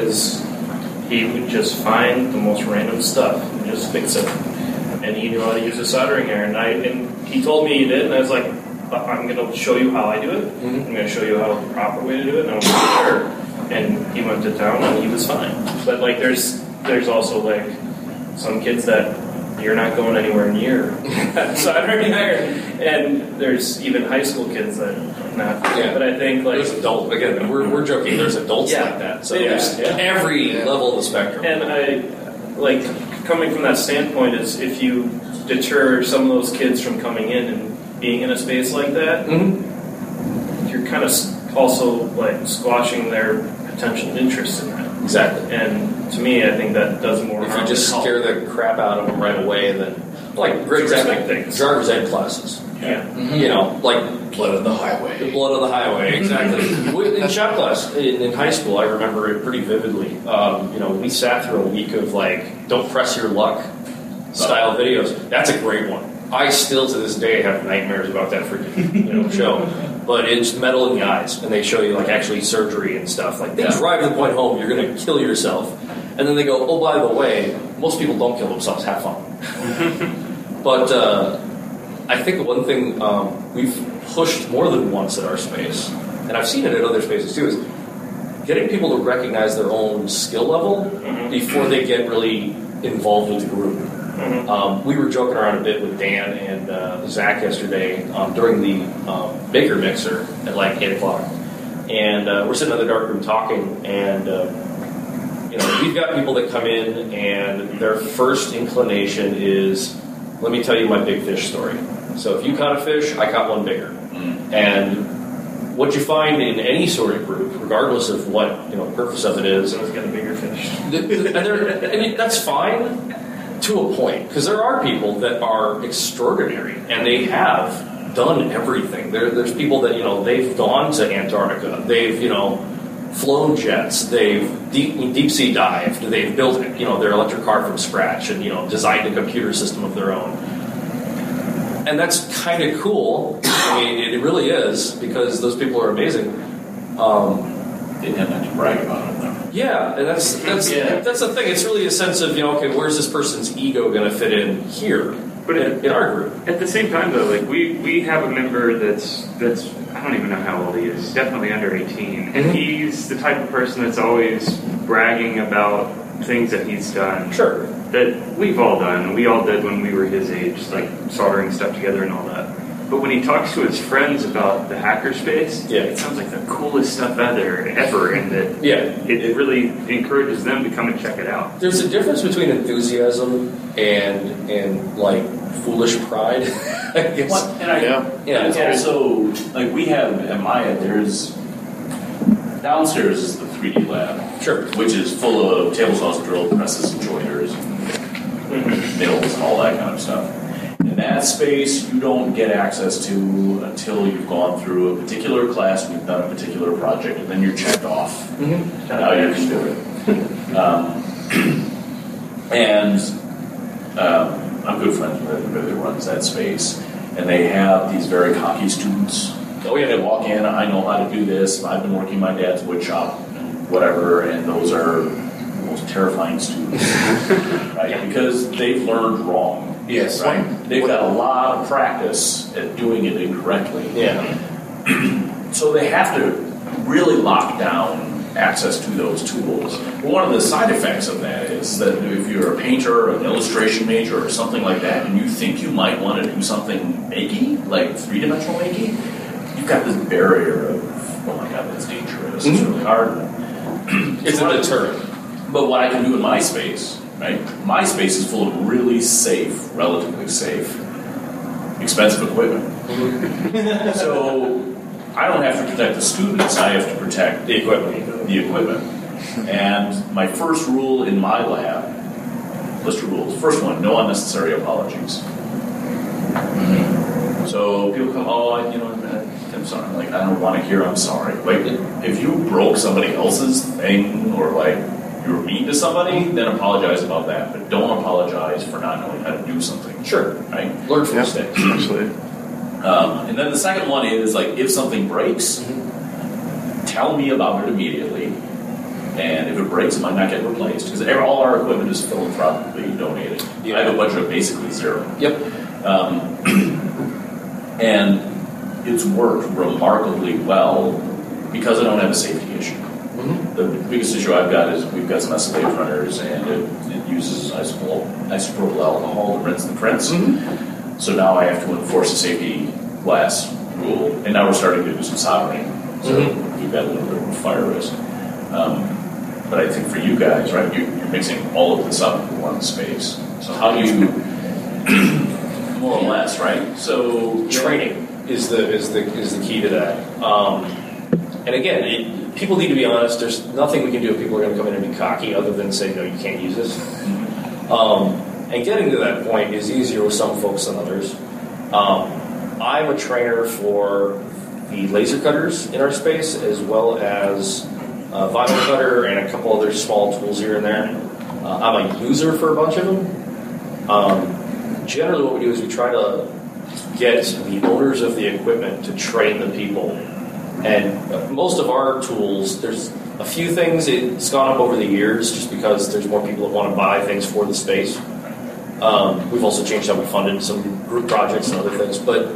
he would just find the most random stuff and just fix it. And he knew how to use a soldering iron. And he told me he did, and I was like, I'm going to show you how I do it. I'm going to show you how the proper way to do it. And I was sure. And he went to town, and he was fine. But there's also some kids that you're not going anywhere near soldering iron. And there's even high school kids that not. Yeah. But I think there's adults. Again, we're joking. There's adults like that. So there's every level of the spectrum. And I coming from that standpoint is if you deter some of those kids from coming in and being in a space like that, you're kind of also squashing their potential interest in that. Exactly. And to me, I think that does more. If you just scare the crap out of them right away, then great example, driver's ed classes. Yeah. Blood on the highway. The blood on the highway, exactly. In shop class in high school, I remember it pretty vividly. We sat through a week of don't press your luck style videos. That's a great one. I still to this day have nightmares about that freaking show. But it's metal in the eyes, and they show you actually surgery and stuff. They drive to the point home, you're going to kill yourself, and then they go, oh, by the way, most people don't kill themselves. Have fun. But I think one thing we've pushed more than once at our space, and I've seen it at other spaces too, is getting people to recognize their own skill level before they get really involved with the group. We were joking around a bit with Dan and Zach yesterday during the Baker Mixer at 8 o'clock. And we're sitting in the dark room talking, and we've got people that come in and their first inclination is, let me tell you my big fish story. So if you caught a fish, I caught one bigger. And what you find in any sort of group, regardless of what purpose of it is, someone's got a bigger fish. And that's fine to a point, because there are people that are extraordinary and they have done everything. There's people that they've gone to Antarctica, they've flown jets, they've deep sea dived, they've built their electric car from scratch and designed a computer system of their own. And that's kind of cool. I mean, it really is, because those people are amazing. They tend not to brag about it, though. Yeah, and that's the thing. It's really a sense of okay, where's this person's ego going to fit in here? But in our group. At the same time, though, we have a member that's I don't even know how old he is. Definitely under 18, and he's the type of person that's always bragging about things that he's done. Sure. That we've all done. We all did when we were his age, soldering stuff together and all that. But when he talks to his friends about the hackerspace, it sounds like the coolest stuff ever, and that it really encourages them to come and check it out. There's a difference between enthusiasm and foolish pride, I guess. It's also we have at Maya. There's downstairs is the 3D lab, which is full of table saws, drill presses, and joiners, and mills, and all that kind of stuff. In that space, you don't get access to until you've gone through a particular class and you've done a particular project, and then you're checked off. Now you can do it. I'm good friends with everybody that runs that space, and they have these very cocky students. Oh yeah, they walk in, I know how to do this, I've been working in my dad's wood shop, and whatever, and those are the most terrifying students, right? Because they've learned wrong. Yes. Right? They've got a lot of practice at doing it incorrectly. Yeah. So they have to really lock down access to those tools. But one of the side effects of that is that if you're a painter, an illustration major, or something like that, and you think you might want to do something makey, like three-dimensional makey, you've got this barrier of, oh my God, that's dangerous. It's really hard. It's a deterrent. But what I can do in my space, right? My space is full of really safe, relatively safe, expensive equipment. So I don't have to protect the students, I have to protect the equipment. And my first rule in my lab, list of rules, first one, no unnecessary apologies. So people come, I'm sorry. Like, I don't want to hear I'm sorry. Like, if you broke somebody else's thing or like you were mean to somebody, then apologize about that. But don't apologize for not knowing how to do something. Sure. Right? Learn from mistakes. Absolutely. And then the second one is like, if something breaks, tell me about it immediately. And if it breaks, it might not get replaced because all our equipment is philanthropically donated. I have a budget of basically zero. Yep. And it's worked remarkably well because I don't have a safety issue. The biggest issue I've got is we've got some SLA printers and it uses isopropyl alcohol to rinse the prints. So now I have to enforce a safety glass rule, and now we're starting to do some soldering. So we've got a little bit of a fire risk. But I think for you guys, right, you're mixing all of this up in one space. So how do you, more or less, right? So Training is the key to that. And again, people need to be honest. There's nothing we can do if people are going to come in and be cocky other than say, no, you can't use this. And getting to that point is easier with some folks than others. I'm a trainer for the laser cutters in our space, as well as vinyl cutter and a couple other small tools here and there. I'm a user for a bunch of them. Generally what we do is we try to get the owners of the equipment to train the people. And most of our tools, there's a few things, it's gone up over the years just because there's more people that want to buy things for the space. We've also changed how we funded some group projects and other things. But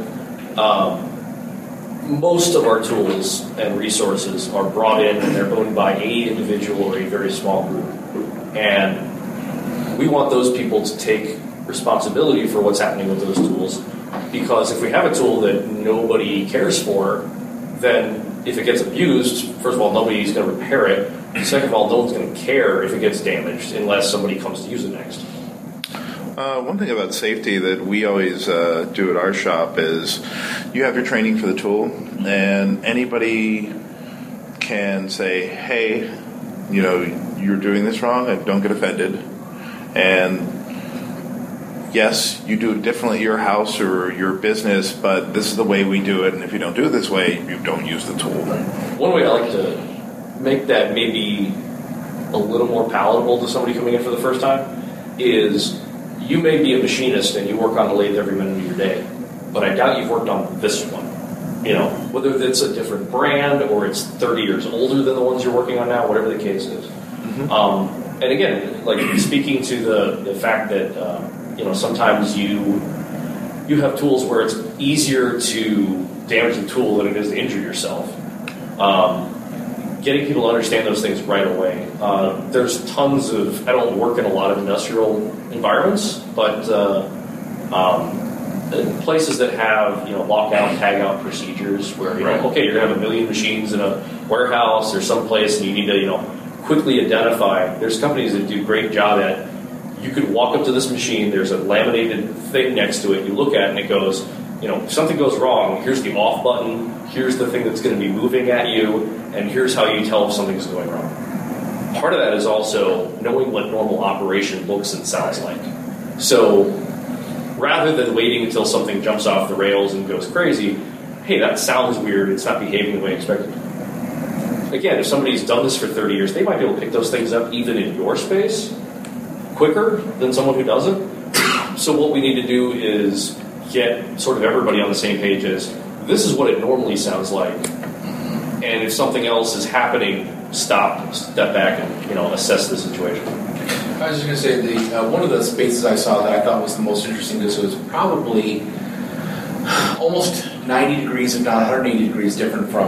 most of our tools and resources are brought in and they're owned by a individual or a very small group. And we want those people to take responsibility for what's happening with those tools, because if we have a tool that nobody cares for, then if it gets abused, first of all, nobody's going to repair it. Second of all, no one's going to care if it gets damaged unless somebody comes to use it next. One thing about safety that we always do at our shop is you have your training for the tool, and anybody can say, hey, you're doing this wrong, and don't get offended. And yes, you do it differently at your house or your business, but this is the way we do it, and if you don't do it this way, you don't use the tool. One way I like to make that maybe a little more palatable to somebody coming in for the first time is you may be a machinist and you work on a lathe every minute of your day, but I doubt you've worked on this one. Whether it's a different brand or it's 30 years older than the ones you're working on now, whatever the case is. And again, like speaking to the fact that sometimes you have tools where it's easier to damage the tool than it is to injure yourself. Getting people to understand those things right away. There's tons of, I don't work in a lot of industrial environments, but places that have lockout, tag-out procedures where okay, you're gonna have 1 million machines in a warehouse or someplace, and you need to quickly identify. There's companies that do a great job at. You could walk up to this machine. There's a laminated thing next to it. You look at it, and it goes. If something goes wrong, here's the off button. Here's the thing that's going to be moving at you, and here's how you tell if something's going wrong. Part of that is also knowing what normal operation looks and sounds like. So rather than waiting until something jumps off the rails and goes crazy, hey, that sounds weird. It's not behaving the way I expected. Again, if somebody's done this for 30 years, they might be able to pick those things up even in your space quicker than someone who doesn't. So what we need to do is get sort of everybody on the same page as this is what it normally sounds like, and if something else is happening, step back and assess the situation. I was just going to say one of the spaces I saw that I thought was the most interesting. This was probably almost 90 degrees, if not 180 degrees, different from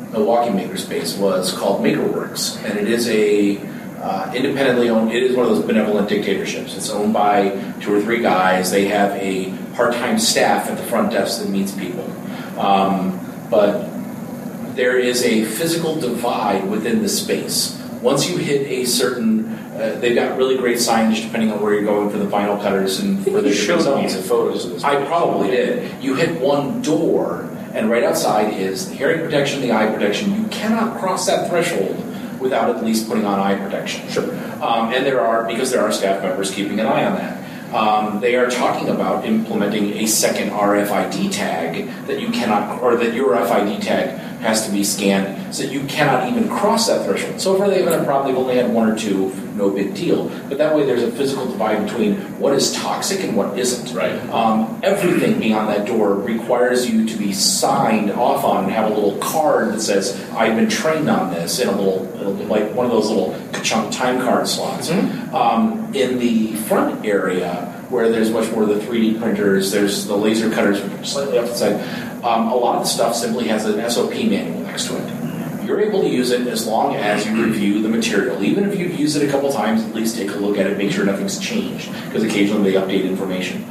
Milwaukee Makerspace was called MakerWorks, and it is a independently owned. It is one of those benevolent dictatorships. It's owned by 2 or 3 guys. They have a part-time staff at the front desk that meets people, but there is a physical divide within the space. Once you hit a certain, they've got really great signage depending on where you're going for the vinyl cutters and for the showed different me zones. the photos of this. I probably did. You hit one door, and right outside is the hearing protection, the eye protection. You cannot cross that threshold without at least putting on eye protection. Sure. And there are staff members keeping an eye on that. They are talking about implementing a second RFID tag that you cannot, or that your RFID tag has to be scanned so that you cannot even cross that threshold. So far they've had a problem, they've only had 1 or 2, no big deal. But that way there's a physical divide between what is toxic and what isn't. Right. Everything being on that door requires you to be signed off on and have a little card that says, I've been trained on this, in a little like one of those little ka-chunk time card slots. Mm-hmm. In the front area, where there's much more of the 3D printers, there's the laser cutters slightly up the side, a lot of the stuff simply has an SOP manual next to it. You're able to use it as long as you review the material. Even if you've used it a couple times, at least take a look at it, make sure nothing's changed, because occasionally they update information.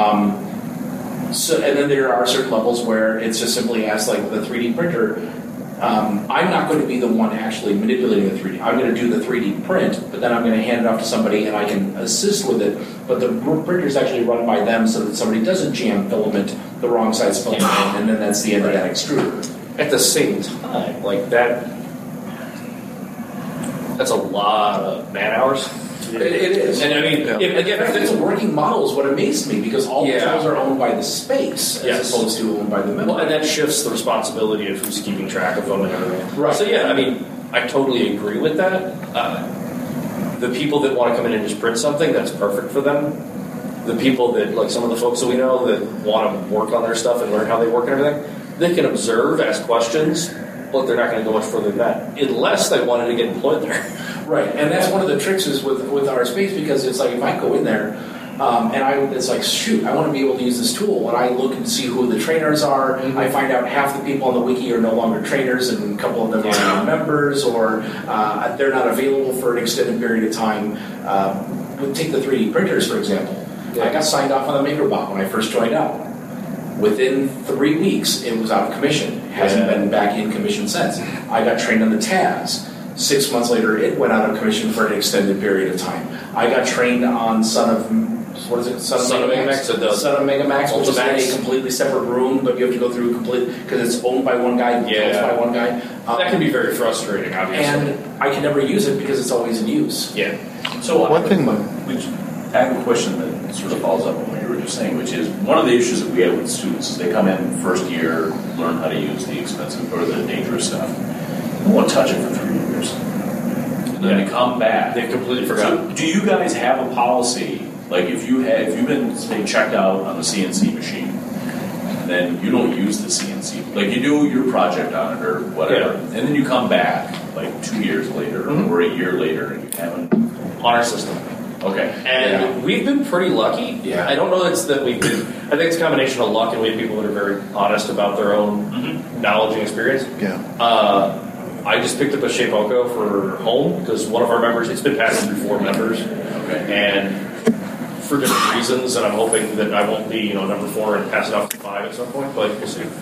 And then there are certain levels where it's just simply asked, like the 3D printer, I'm not going to be the one actually manipulating the 3D. I'm going to do the 3D print, but then I'm going to hand it off to somebody and I can assist with it. But the printer is actually run by them so that somebody doesn't jam filament the wrong size filament, and then that's the end of that extruder. At the same time, like that's a lot of man hours. It is. And I mean, if it's a working model is what amazed me, because all the tools are owned by the space as opposed to owned by the memory. Well, and that shifts the responsibility of who's keeping track of them and everything. Right. So yeah, I mean, I totally agree with that. The people that want to come in and just print something, that's perfect for them. The people that, like some of the folks that we know that want to work on their stuff and learn how they work and everything, they can observe, ask questions, but they're not going to go much further than that, unless they wanted to get employed there. Right, and that's one of the tricks is with our space, because it's like if I go in there it's like, shoot, I want to be able to use this tool, and I look and see who the trainers are. I find out half the people on the wiki are no longer trainers, and a couple of them are not members, or they're not available for an extended period of time. Take the 3D printers, for example. I got signed off on the MakerBot when I first joined up. Within 3 weeks, it was out of commission. Hasn't been back in commission since. I got trained on the Taz. 6 months later, it went out of commission for an extended period of time. I got trained on Son of Megamax, which is in a completely separate room, but you have to go through because it's owned by one guy, built by one guy. That can be very frustrating, obviously. And I can never use it because it's always in use. Yeah. So One thing- I have a question that sort of follows up on what you were just saying, which is one of the issues that we have with students is they come in first year, learn how to use the expensive or the dangerous stuff. They won't touch it for 3 years. And then they come back. They've completely forgotten. So do you guys have a policy, like if you've been, say, checked out on the CNC machine, then you don't use the CNC, like you do your project on it or whatever, and then you come back like 2 years later or a year later and you haven't On our system. Okay. And we've been pretty lucky. Yeah. I don't know that we've been, I think it's a combination of luck and we have people that are very honest about their own knowledge and experience. Yeah. I just picked up a Shapeoko for home because one of our members, it's been passed through 4 members. Okay. And for different reasons, and I'm hoping that I won't be, number 4 and pass it off to 5 at some point, but we'll see.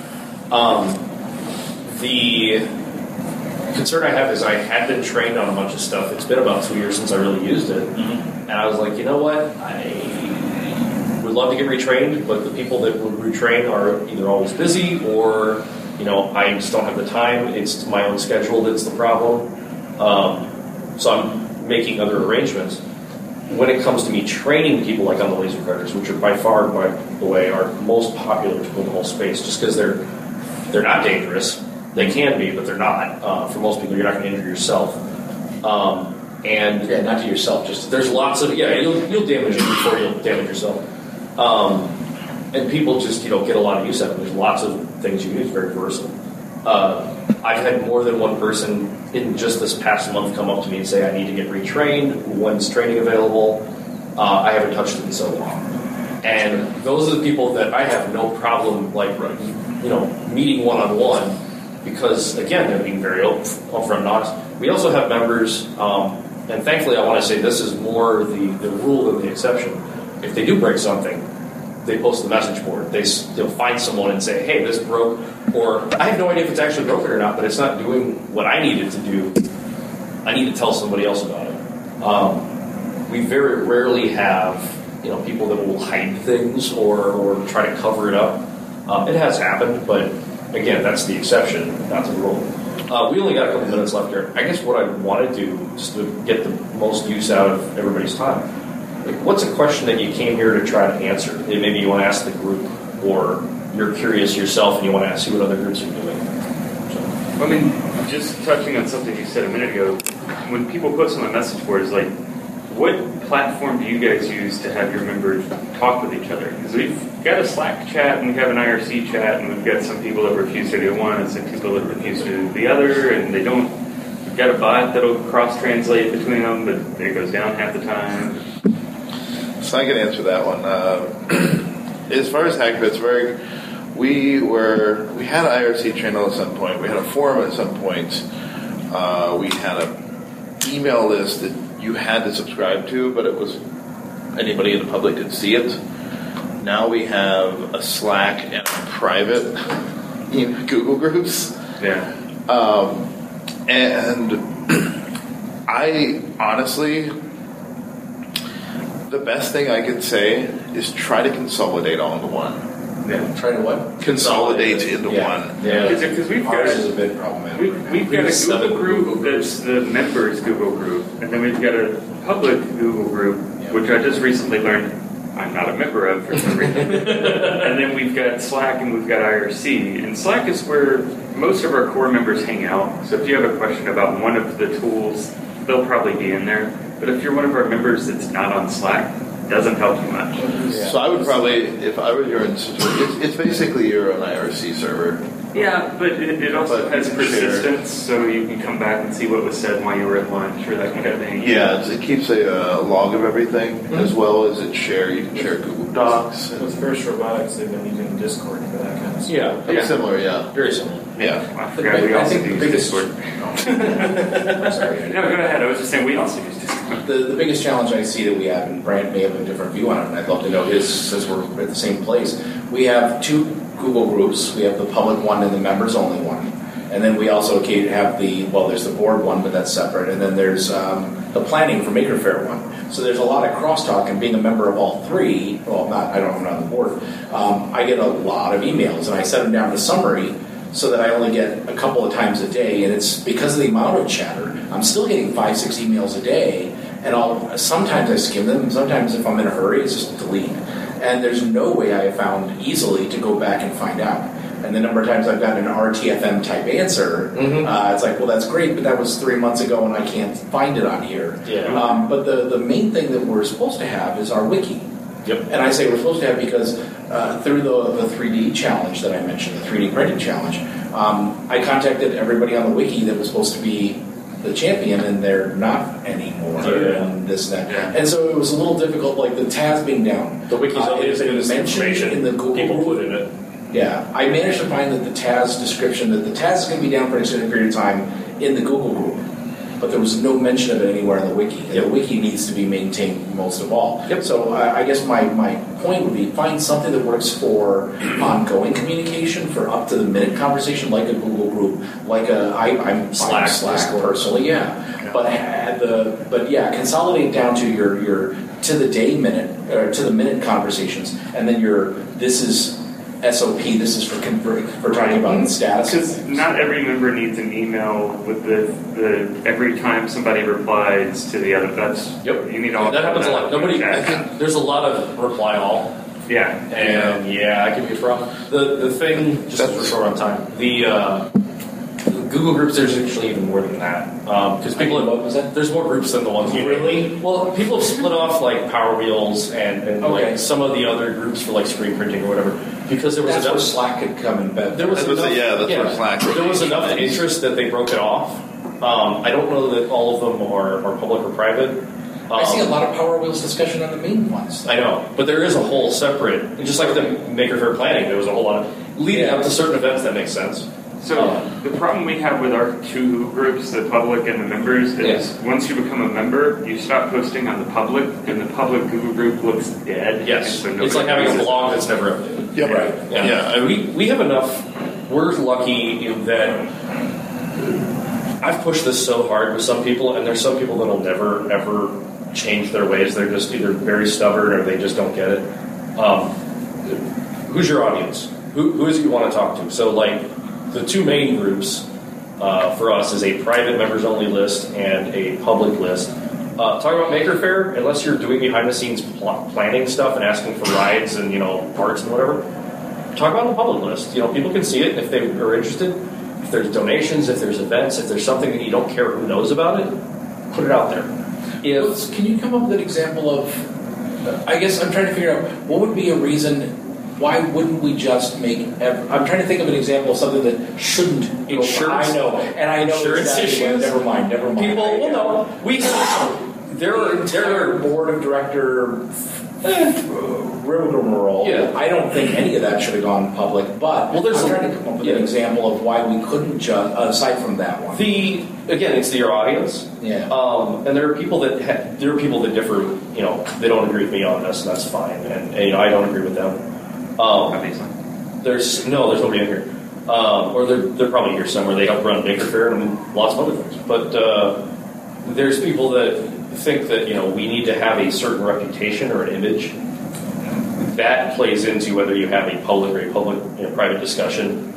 The concern I have is I had been trained on a bunch of stuff. It's been about 2 years since I really used it. And I was like, you know what? I would love to get retrained, but the people that would retrain are either always busy or, I just don't have the time. It's my own schedule that's the problem. So I'm making other arrangements. When it comes to me training people like on the laser cutters, which are by far, by the way, are most popular to in the whole space, just because they're not dangerous. They can be, but they're not. For most people, you're not going to injure yourself. And not to yourself. Just there's lots of you'll damage it before you'll damage yourself. And people just get a lot of use out of it. There's lots of things you can do. It's very versatile. I've had more than one person in just this past month come up to me and say, I need to get retrained. When's training available? I haven't touched it in so long. And those are the people that I have no problem, meeting one-on-one because again, they're being very upfront and honest. We also have members, and thankfully, I want to say this is more the rule than the exception. If they do break something, they post the message board. They'll find someone and say, "Hey, this broke," or "I have no idea if it's actually broken or not, but it's not doing what I need it to do. I need to tell somebody else about it." We very rarely have people that will hide things or try to cover it up. It has happened, but again, that's the exception, not the rule. We only got a couple minutes left here. I guess what I want to do is to get the most use out of everybody's time. What's a question that you came here to try to answer? Maybe you want to ask the group, or you're curious yourself and you want to see what other groups are doing. I mean, just touching on something you said a minute ago, when people post on the message boards, like, what platform do you guys use to have your members talk with each other? Because we've got a Slack chat and we have an IRC chat, and we've got some people that refuse to do one and some people that refuse to do the other, and they don't. We've got a bot that'll cross-translate between them, but it goes down half the time. So I can answer that one. As far as Hackbits, we had an IRC channel at some point. We had a forum at some point. We had an email list that you had to subscribe to, but it was anybody in the public could see it. Now we have a Slack and a private Google groups. Yeah. And I honestly, the best thing I can say is try to consolidate all into one. Yeah. Try to what? Consolidate into one. Yeah. Because we've got Ours is a bit problematic. We've got a Google group that's the members Google group, and then we've got a public Google group, which I just recently learned I'm not a member of for some reason. And then we've got Slack and we've got IRC. And Slack is where most of our core members hang out. So if you have a question about one of the tools, they'll probably be in there. But if you're one of our members that's not on Slack, it doesn't help you much. Yeah. So I would probably, if I were your institution, it's basically your own IRC server. Yeah, but it also has persistence, so you can come back and see what was said while you were at lunch or that kind of thing. Yeah, it keeps a log of everything, as well as you can share Google Docs. With First Robotics, they've been using Discord for that kind of stuff. Yeah. Similar, yeah. Very similar. Yeah. I forgot we also use Discord. I'm sorry. No, go ahead. I was just saying we also use Discord. The biggest challenge I see that we have, and Brant may have a different view on it, and I'd love to know his, since we're at the same place. We have two Google groups. We have the public one and the members only one. And then we also have there's the board one, but that's separate. And then there's the planning for Maker Faire one. So there's a lot of crosstalk, and being a member of all three, I'm not on the board, I get a lot of emails, and I set them down to summary so that I only get a couple of times a day. And it's because of the amount of chatter, I'm still getting 5-6 emails a day, and sometimes I skim them, and sometimes if I'm in a hurry, it's just delete. And there's no way I have found easily to go back and find out. And the number of times I've gotten an RTFM type answer, it's like, well, that's great, but that was 3 months ago and I can't find it on here. Yeah. But the main thing that we're supposed to have is our wiki. Yep. And I say we're supposed to have because through the 3D challenge that I mentioned, the 3D printing challenge, I contacted everybody on the wiki that was supposed to be the champion, and they're not anymore. And this and that. Yeah. And so it was a little difficult, like the TAS being down. The wiki's only as good as the mentioned information in the Google people group. put in it. Yeah, I managed to find that the TAS description, that the TAS is going to be down for an extended period of time in the Google group, but there was no mention of it anywhere in the wiki. And the wiki needs to be maintained most of all. Yep. So I guess my point would be find something that works for ongoing communication, for up to the minute conversation, like a Google group, like I'm Slack personally, yeah. But consolidate down to your to the day minute or to the minute conversations, and then this is SOP. This is for talking about the status. Because not every member needs an email with the every time somebody replies to the other. You need all. That happens a lot. I think there's a lot of reply all. Yeah. And I can be a problem. The thing, just for short on time, the Google groups, there's actually even more than that. Because there's more groups than the ones you really. Well, people have split off like Power Wheels and like some of the other groups for like screen printing or whatever. Because there was that's where Slack could come in better. Where Slack. There was enough interest that they broke it off. I don't know that all of them are public or private. I see a lot of Power Wheels discussion on the main ones. I know, but there is a whole separate, just like the Maker Faire planning, there was a whole lot of leading up to certain events that make sense. So the problem we have with our two groups, the public and the members, is once you become a member, you stop posting on the public, and the public Google group looks dead. Yes, so it's like having a blog that's never updated. Yep. Right. Yeah, and we have enough. We're lucky in that I've pushed this so hard with some people, and there's some people that'll never ever change their ways. They're just either very stubborn or they just don't get it. Who's your audience? Who is it you want to talk to? So, like, the two main groups for us is a private members only list and a public list. Talking about Maker Faire, unless you're doing behind the scenes planning stuff and asking for rides and parts and whatever, talk about the public list. People can see it if they are interested. If there's donations, if there's events, if there's something that you don't care who knows about it, put it out there. Can you come up with an example of? I guess I'm trying to figure out what would be a reason. Why wouldn't we just make? I'm trying to think of an example of something that shouldn't. Insurance. I know Insurance exactly issues. Never mind. People, well, no, we. There are board of director rigmarole. Yeah. I don't think any of that should have gone public. But I'm trying to come up with an example of why we couldn't just aside from that one. It's your audience. Yeah. And there are people that differ. They don't agree with me on this, and that's fine. And I don't agree with them. There's nobody in here. Or they're probably here somewhere. They help run Maker Faire and lots of other things. But there's people that think that we need to have a certain reputation or an image. That plays into whether you have a public or a private discussion.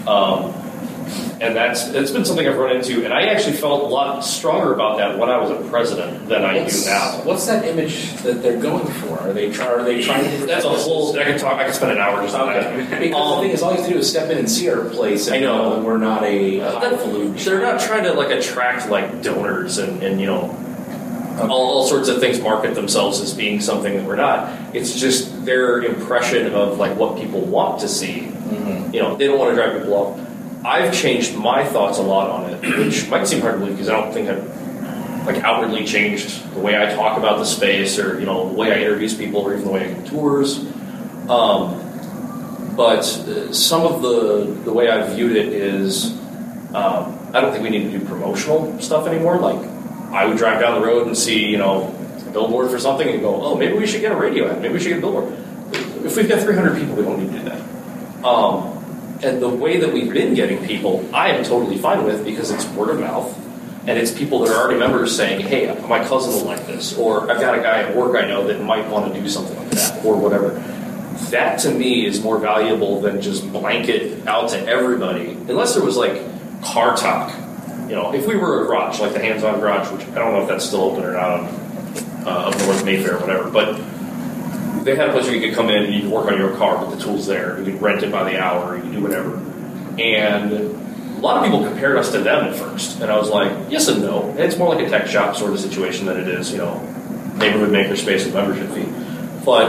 And it's been something I've run into, and I actually felt a lot stronger about that when I was a president than I do now. What's that image that they're going for? Are they trying to? That's a whole. I could spend an hour just on that. Because the thing is, all you have to do is step in and see our place. And I know that we're not a highfalutin. They're not trying to attract donors and all sorts of things, market themselves as being something that we're not. It's just their impression of what people want to see. Mm-hmm. They don't want to drive people off. I've changed my thoughts a lot on it, which might seem hard to believe because I don't think I've outwardly changed the way I talk about the space or the way I introduce people or even the way I give tours. But some of the way I've viewed it is I don't think we need to do promotional stuff anymore. I would drive down the road and see a billboard for something and go, oh, maybe we should get a radio ad, maybe we should get a billboard. If we've got 300 people, we don't need to do that. And the way that we've been getting people, I am totally fine with because it's word of mouth, and it's people that are already members saying, hey, my cousin will like this, or I've got a guy at work I know that might want to do something like that, or whatever. That, to me, is more valuable than just blanket out to everybody, unless there was, car talk. If we were a garage, like the Hands-On Garage, which I don't know if that's still open or not up North Mayfair or whatever, but they had a place where you could come in and you could work on your car with the tools there. You could rent it by the hour. You could do whatever. And a lot of people compared us to them at first. And I was like, yes and no. It's more like a tech shop sort of situation than it is, neighborhood makerspace with membership fee. But,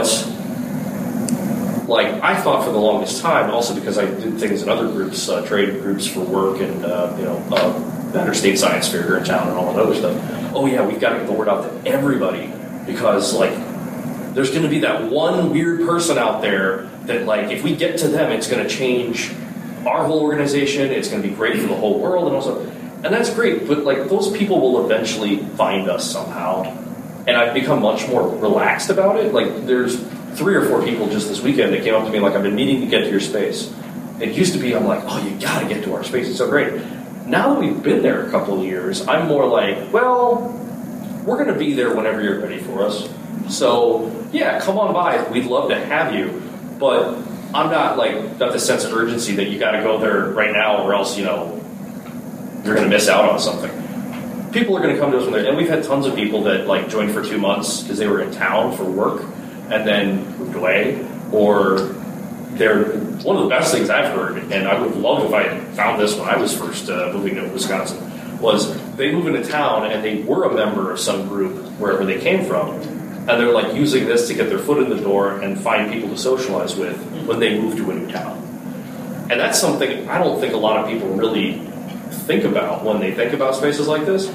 I thought for the longest time, also because I did things in other groups, trade groups for work and, Interstate Science Fair here in town and all that other stuff. Oh, yeah, we've got to get the word out to everybody because, there's going to be that one weird person out there that, if we get to them, it's going to change our whole organization. It's going to be great for the whole world, and that's great. But those people will eventually find us somehow, and I've become much more relaxed about it. There's 3 or 4 people just this weekend that came up to me I've been meaning to get to your space. It used to be I'm oh, you got to get to our space. It's so great. Now that we've been there a couple of years, I'm more well, we're going to be there whenever you're ready for us. So, yeah, come on by. We'd love to have you. But I'm not, got the sense of urgency that you got to go there right now or else, you're going to miss out on something. People are going to come to us when they're... And we've had tons of people that, joined for 2 months because they were in town for work and then moved away. Or they're... One of the best things I've heard, and I would love if I had found this when I was first moving to Wisconsin, was they move into town and they were a member of some group wherever they came from. And they're using this to get their foot in the door and find people to socialize with when they move to a new town. And that's something I don't think a lot of people really think about when they think about spaces like this.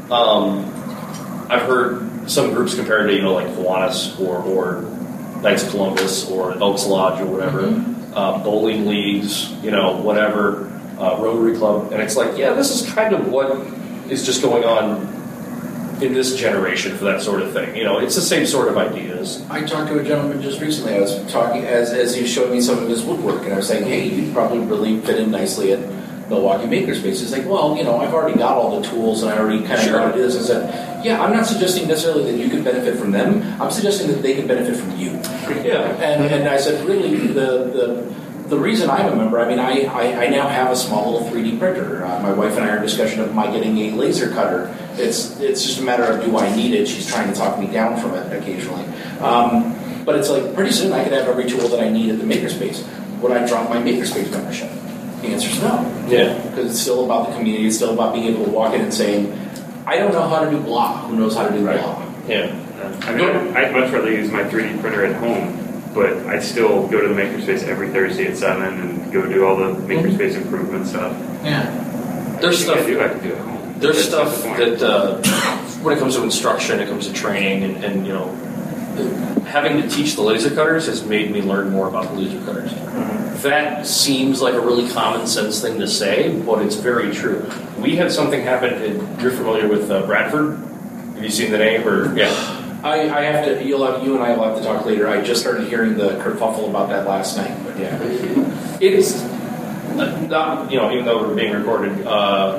I've heard some groups compared to, Kiwanis or Knights of Columbus or Elks Lodge or whatever, bowling leagues, whatever. Rotary Club, and it's like, yeah, this is kind of what is just going on in this generation for that sort of thing. It's the same sort of ideas. I talked to a gentleman just recently. I was talking as he was showing me some of his woodwork, and I was saying, hey, you'd probably really fit in nicely at Milwaukee Makerspace. He's like, well, I've already got all the tools, and I already kind of know how to do this. I said, yeah, I'm not suggesting necessarily that you could benefit from them. I'm suggesting that they can benefit from you. Yeah. And I said, really, the reason I'm a member, I now have a small little 3D printer. My wife and I are in discussion of my getting a laser cutter. It's just a matter of, do I need it? She's trying to talk me down from it occasionally. But it's like, pretty soon I could have every tool that I need at the Makerspace. Would I drop my Makerspace membership? The answer is no. Yeah. Because it's still about the community. It's still about being able to walk in and saying, I don't know how to do blah. Who knows how to do blah? Yeah. I'd much rather use my 3D printer at home, but I still go to the Makerspace every Thursday at 7 and go do all the Makerspace improvement stuff. Yeah. There's stuff I can do at home. There's stuff that when it comes to instruction, it comes to training, and having to teach the laser cutters has made me learn more about the laser cutters. That seems like a really common sense thing to say, but it's very true. We had something happen. You're familiar with Bradford? Have you seen the name? Or yeah. I have to. You and I will have to talk later. I just started hearing the kerfuffle about that last night. But yeah, it's not. Even though we're being recorded,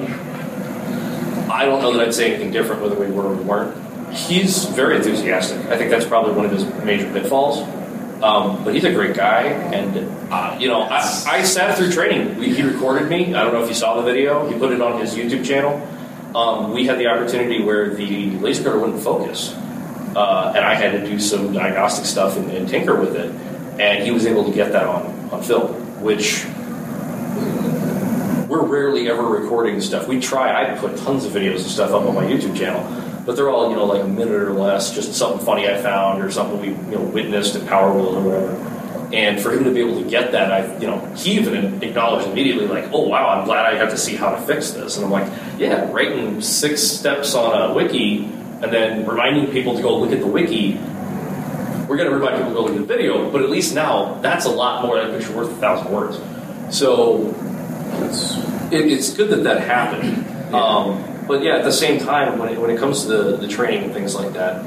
I don't know that I'd say anything different whether we were or we weren't. He's very enthusiastic. I think that's probably one of his major pitfalls. But he's a great guy, and I sat through training. He recorded me. I don't know if you saw the video. He put it on his YouTube channel. We had the opportunity where the laser cutter wouldn't focus, and I had to do some diagnostic stuff and tinker with it. And he was able to get that on film, which we're rarely ever recording stuff. We try. I put tons of videos and stuff up on my YouTube channel. But they're all, like a minute or less, just something funny I found or something we, witnessed at Power Wheels or whatever. And for him to be able to get that, he even acknowledged immediately, like, oh, wow, I'm glad I got to see how to fix this. And I'm like, yeah, writing 6 steps on a wiki and then reminding people to go look at the wiki. We're going to remind people to go look at the video, but at least now, that's a lot more. That picture worth 1,000 words. So it's good that happened. Yeah. But yeah, at the same time, when it comes to the training and things like that,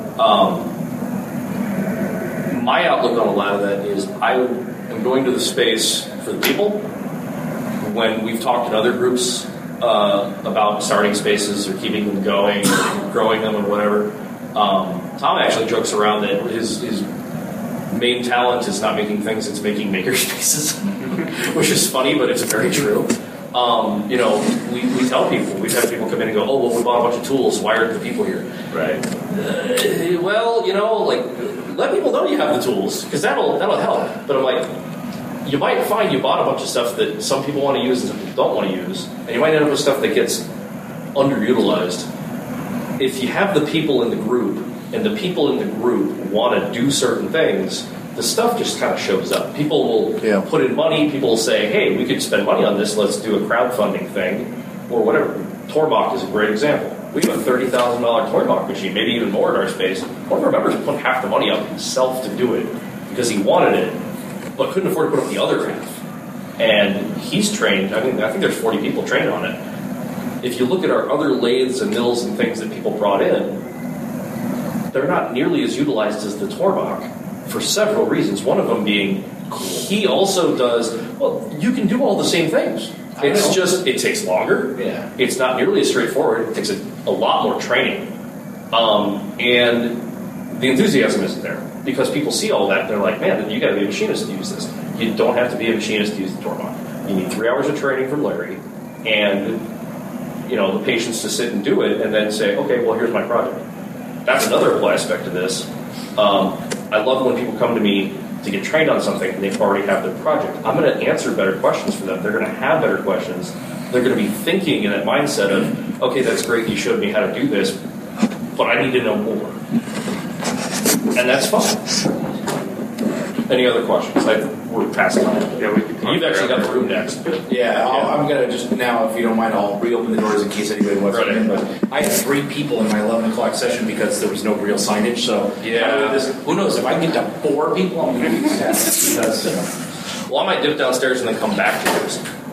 my outlook on a lot of that is I am going to the space for the people. When we've talked in other groups about starting spaces or keeping them going, or growing them or whatever, Tom actually jokes around that his main talent is not making things, it's making maker spaces, which is funny, but it's very true. We tell people, we've had people come in and go, oh, well, we bought a bunch of tools, why aren't the people here? Right. Let people know you have the tools, because that'll help. But I'm like, you might find you bought a bunch of stuff that some people want to use and some people don't want to use, and you might end up with stuff that gets underutilized. If you have the people in the group, and the people in the group want to do certain things, the stuff just kind of shows up. People will put in money. People will say, hey, we could spend money on this. Let's do a crowdfunding thing or whatever. Tormach is a great example. We have a $30,000 Tormach machine, maybe even more in our space. One of our members put half the money up himself to do it because he wanted it, but couldn't afford to put up the other half. And he's trained. I think there's 40 people trained on it. If you look at our other lathes and mills and things that people brought in, they're not nearly as utilized as the Tormach. For several reasons. One of them being, he also does, you can do all the same things. It's just, it takes longer. Yeah. It's not nearly as straightforward. It takes a lot more training. And the enthusiasm isn't there. Because people see all that, and they're like, man, you gotta be a machinist to use this. You don't have to be a machinist to use the Tormach. You need 3 hours of training from Larry, and, the patience to sit and do it, and then say, okay, well, here's my project. That's another aspect of this. I love when people come to me to get trained on something and they already have their project. I'm going to answer better questions for them. They're going to have better questions. They're going to be thinking in that mindset of, okay, that's great, you showed me how to do this, but I need to know more. And that's fun. Any other questions? We're past time. Yeah, You've actually got the room next. Yeah, I'm going to just now, if you don't mind, I'll reopen the doors in case anybody wants to in. But I had 3 people in my 11 o'clock session because there was no real signage. So who knows? If I can get to 4 people, I'm going to be sad. Because, Well, I might dip downstairs and then come back to yours.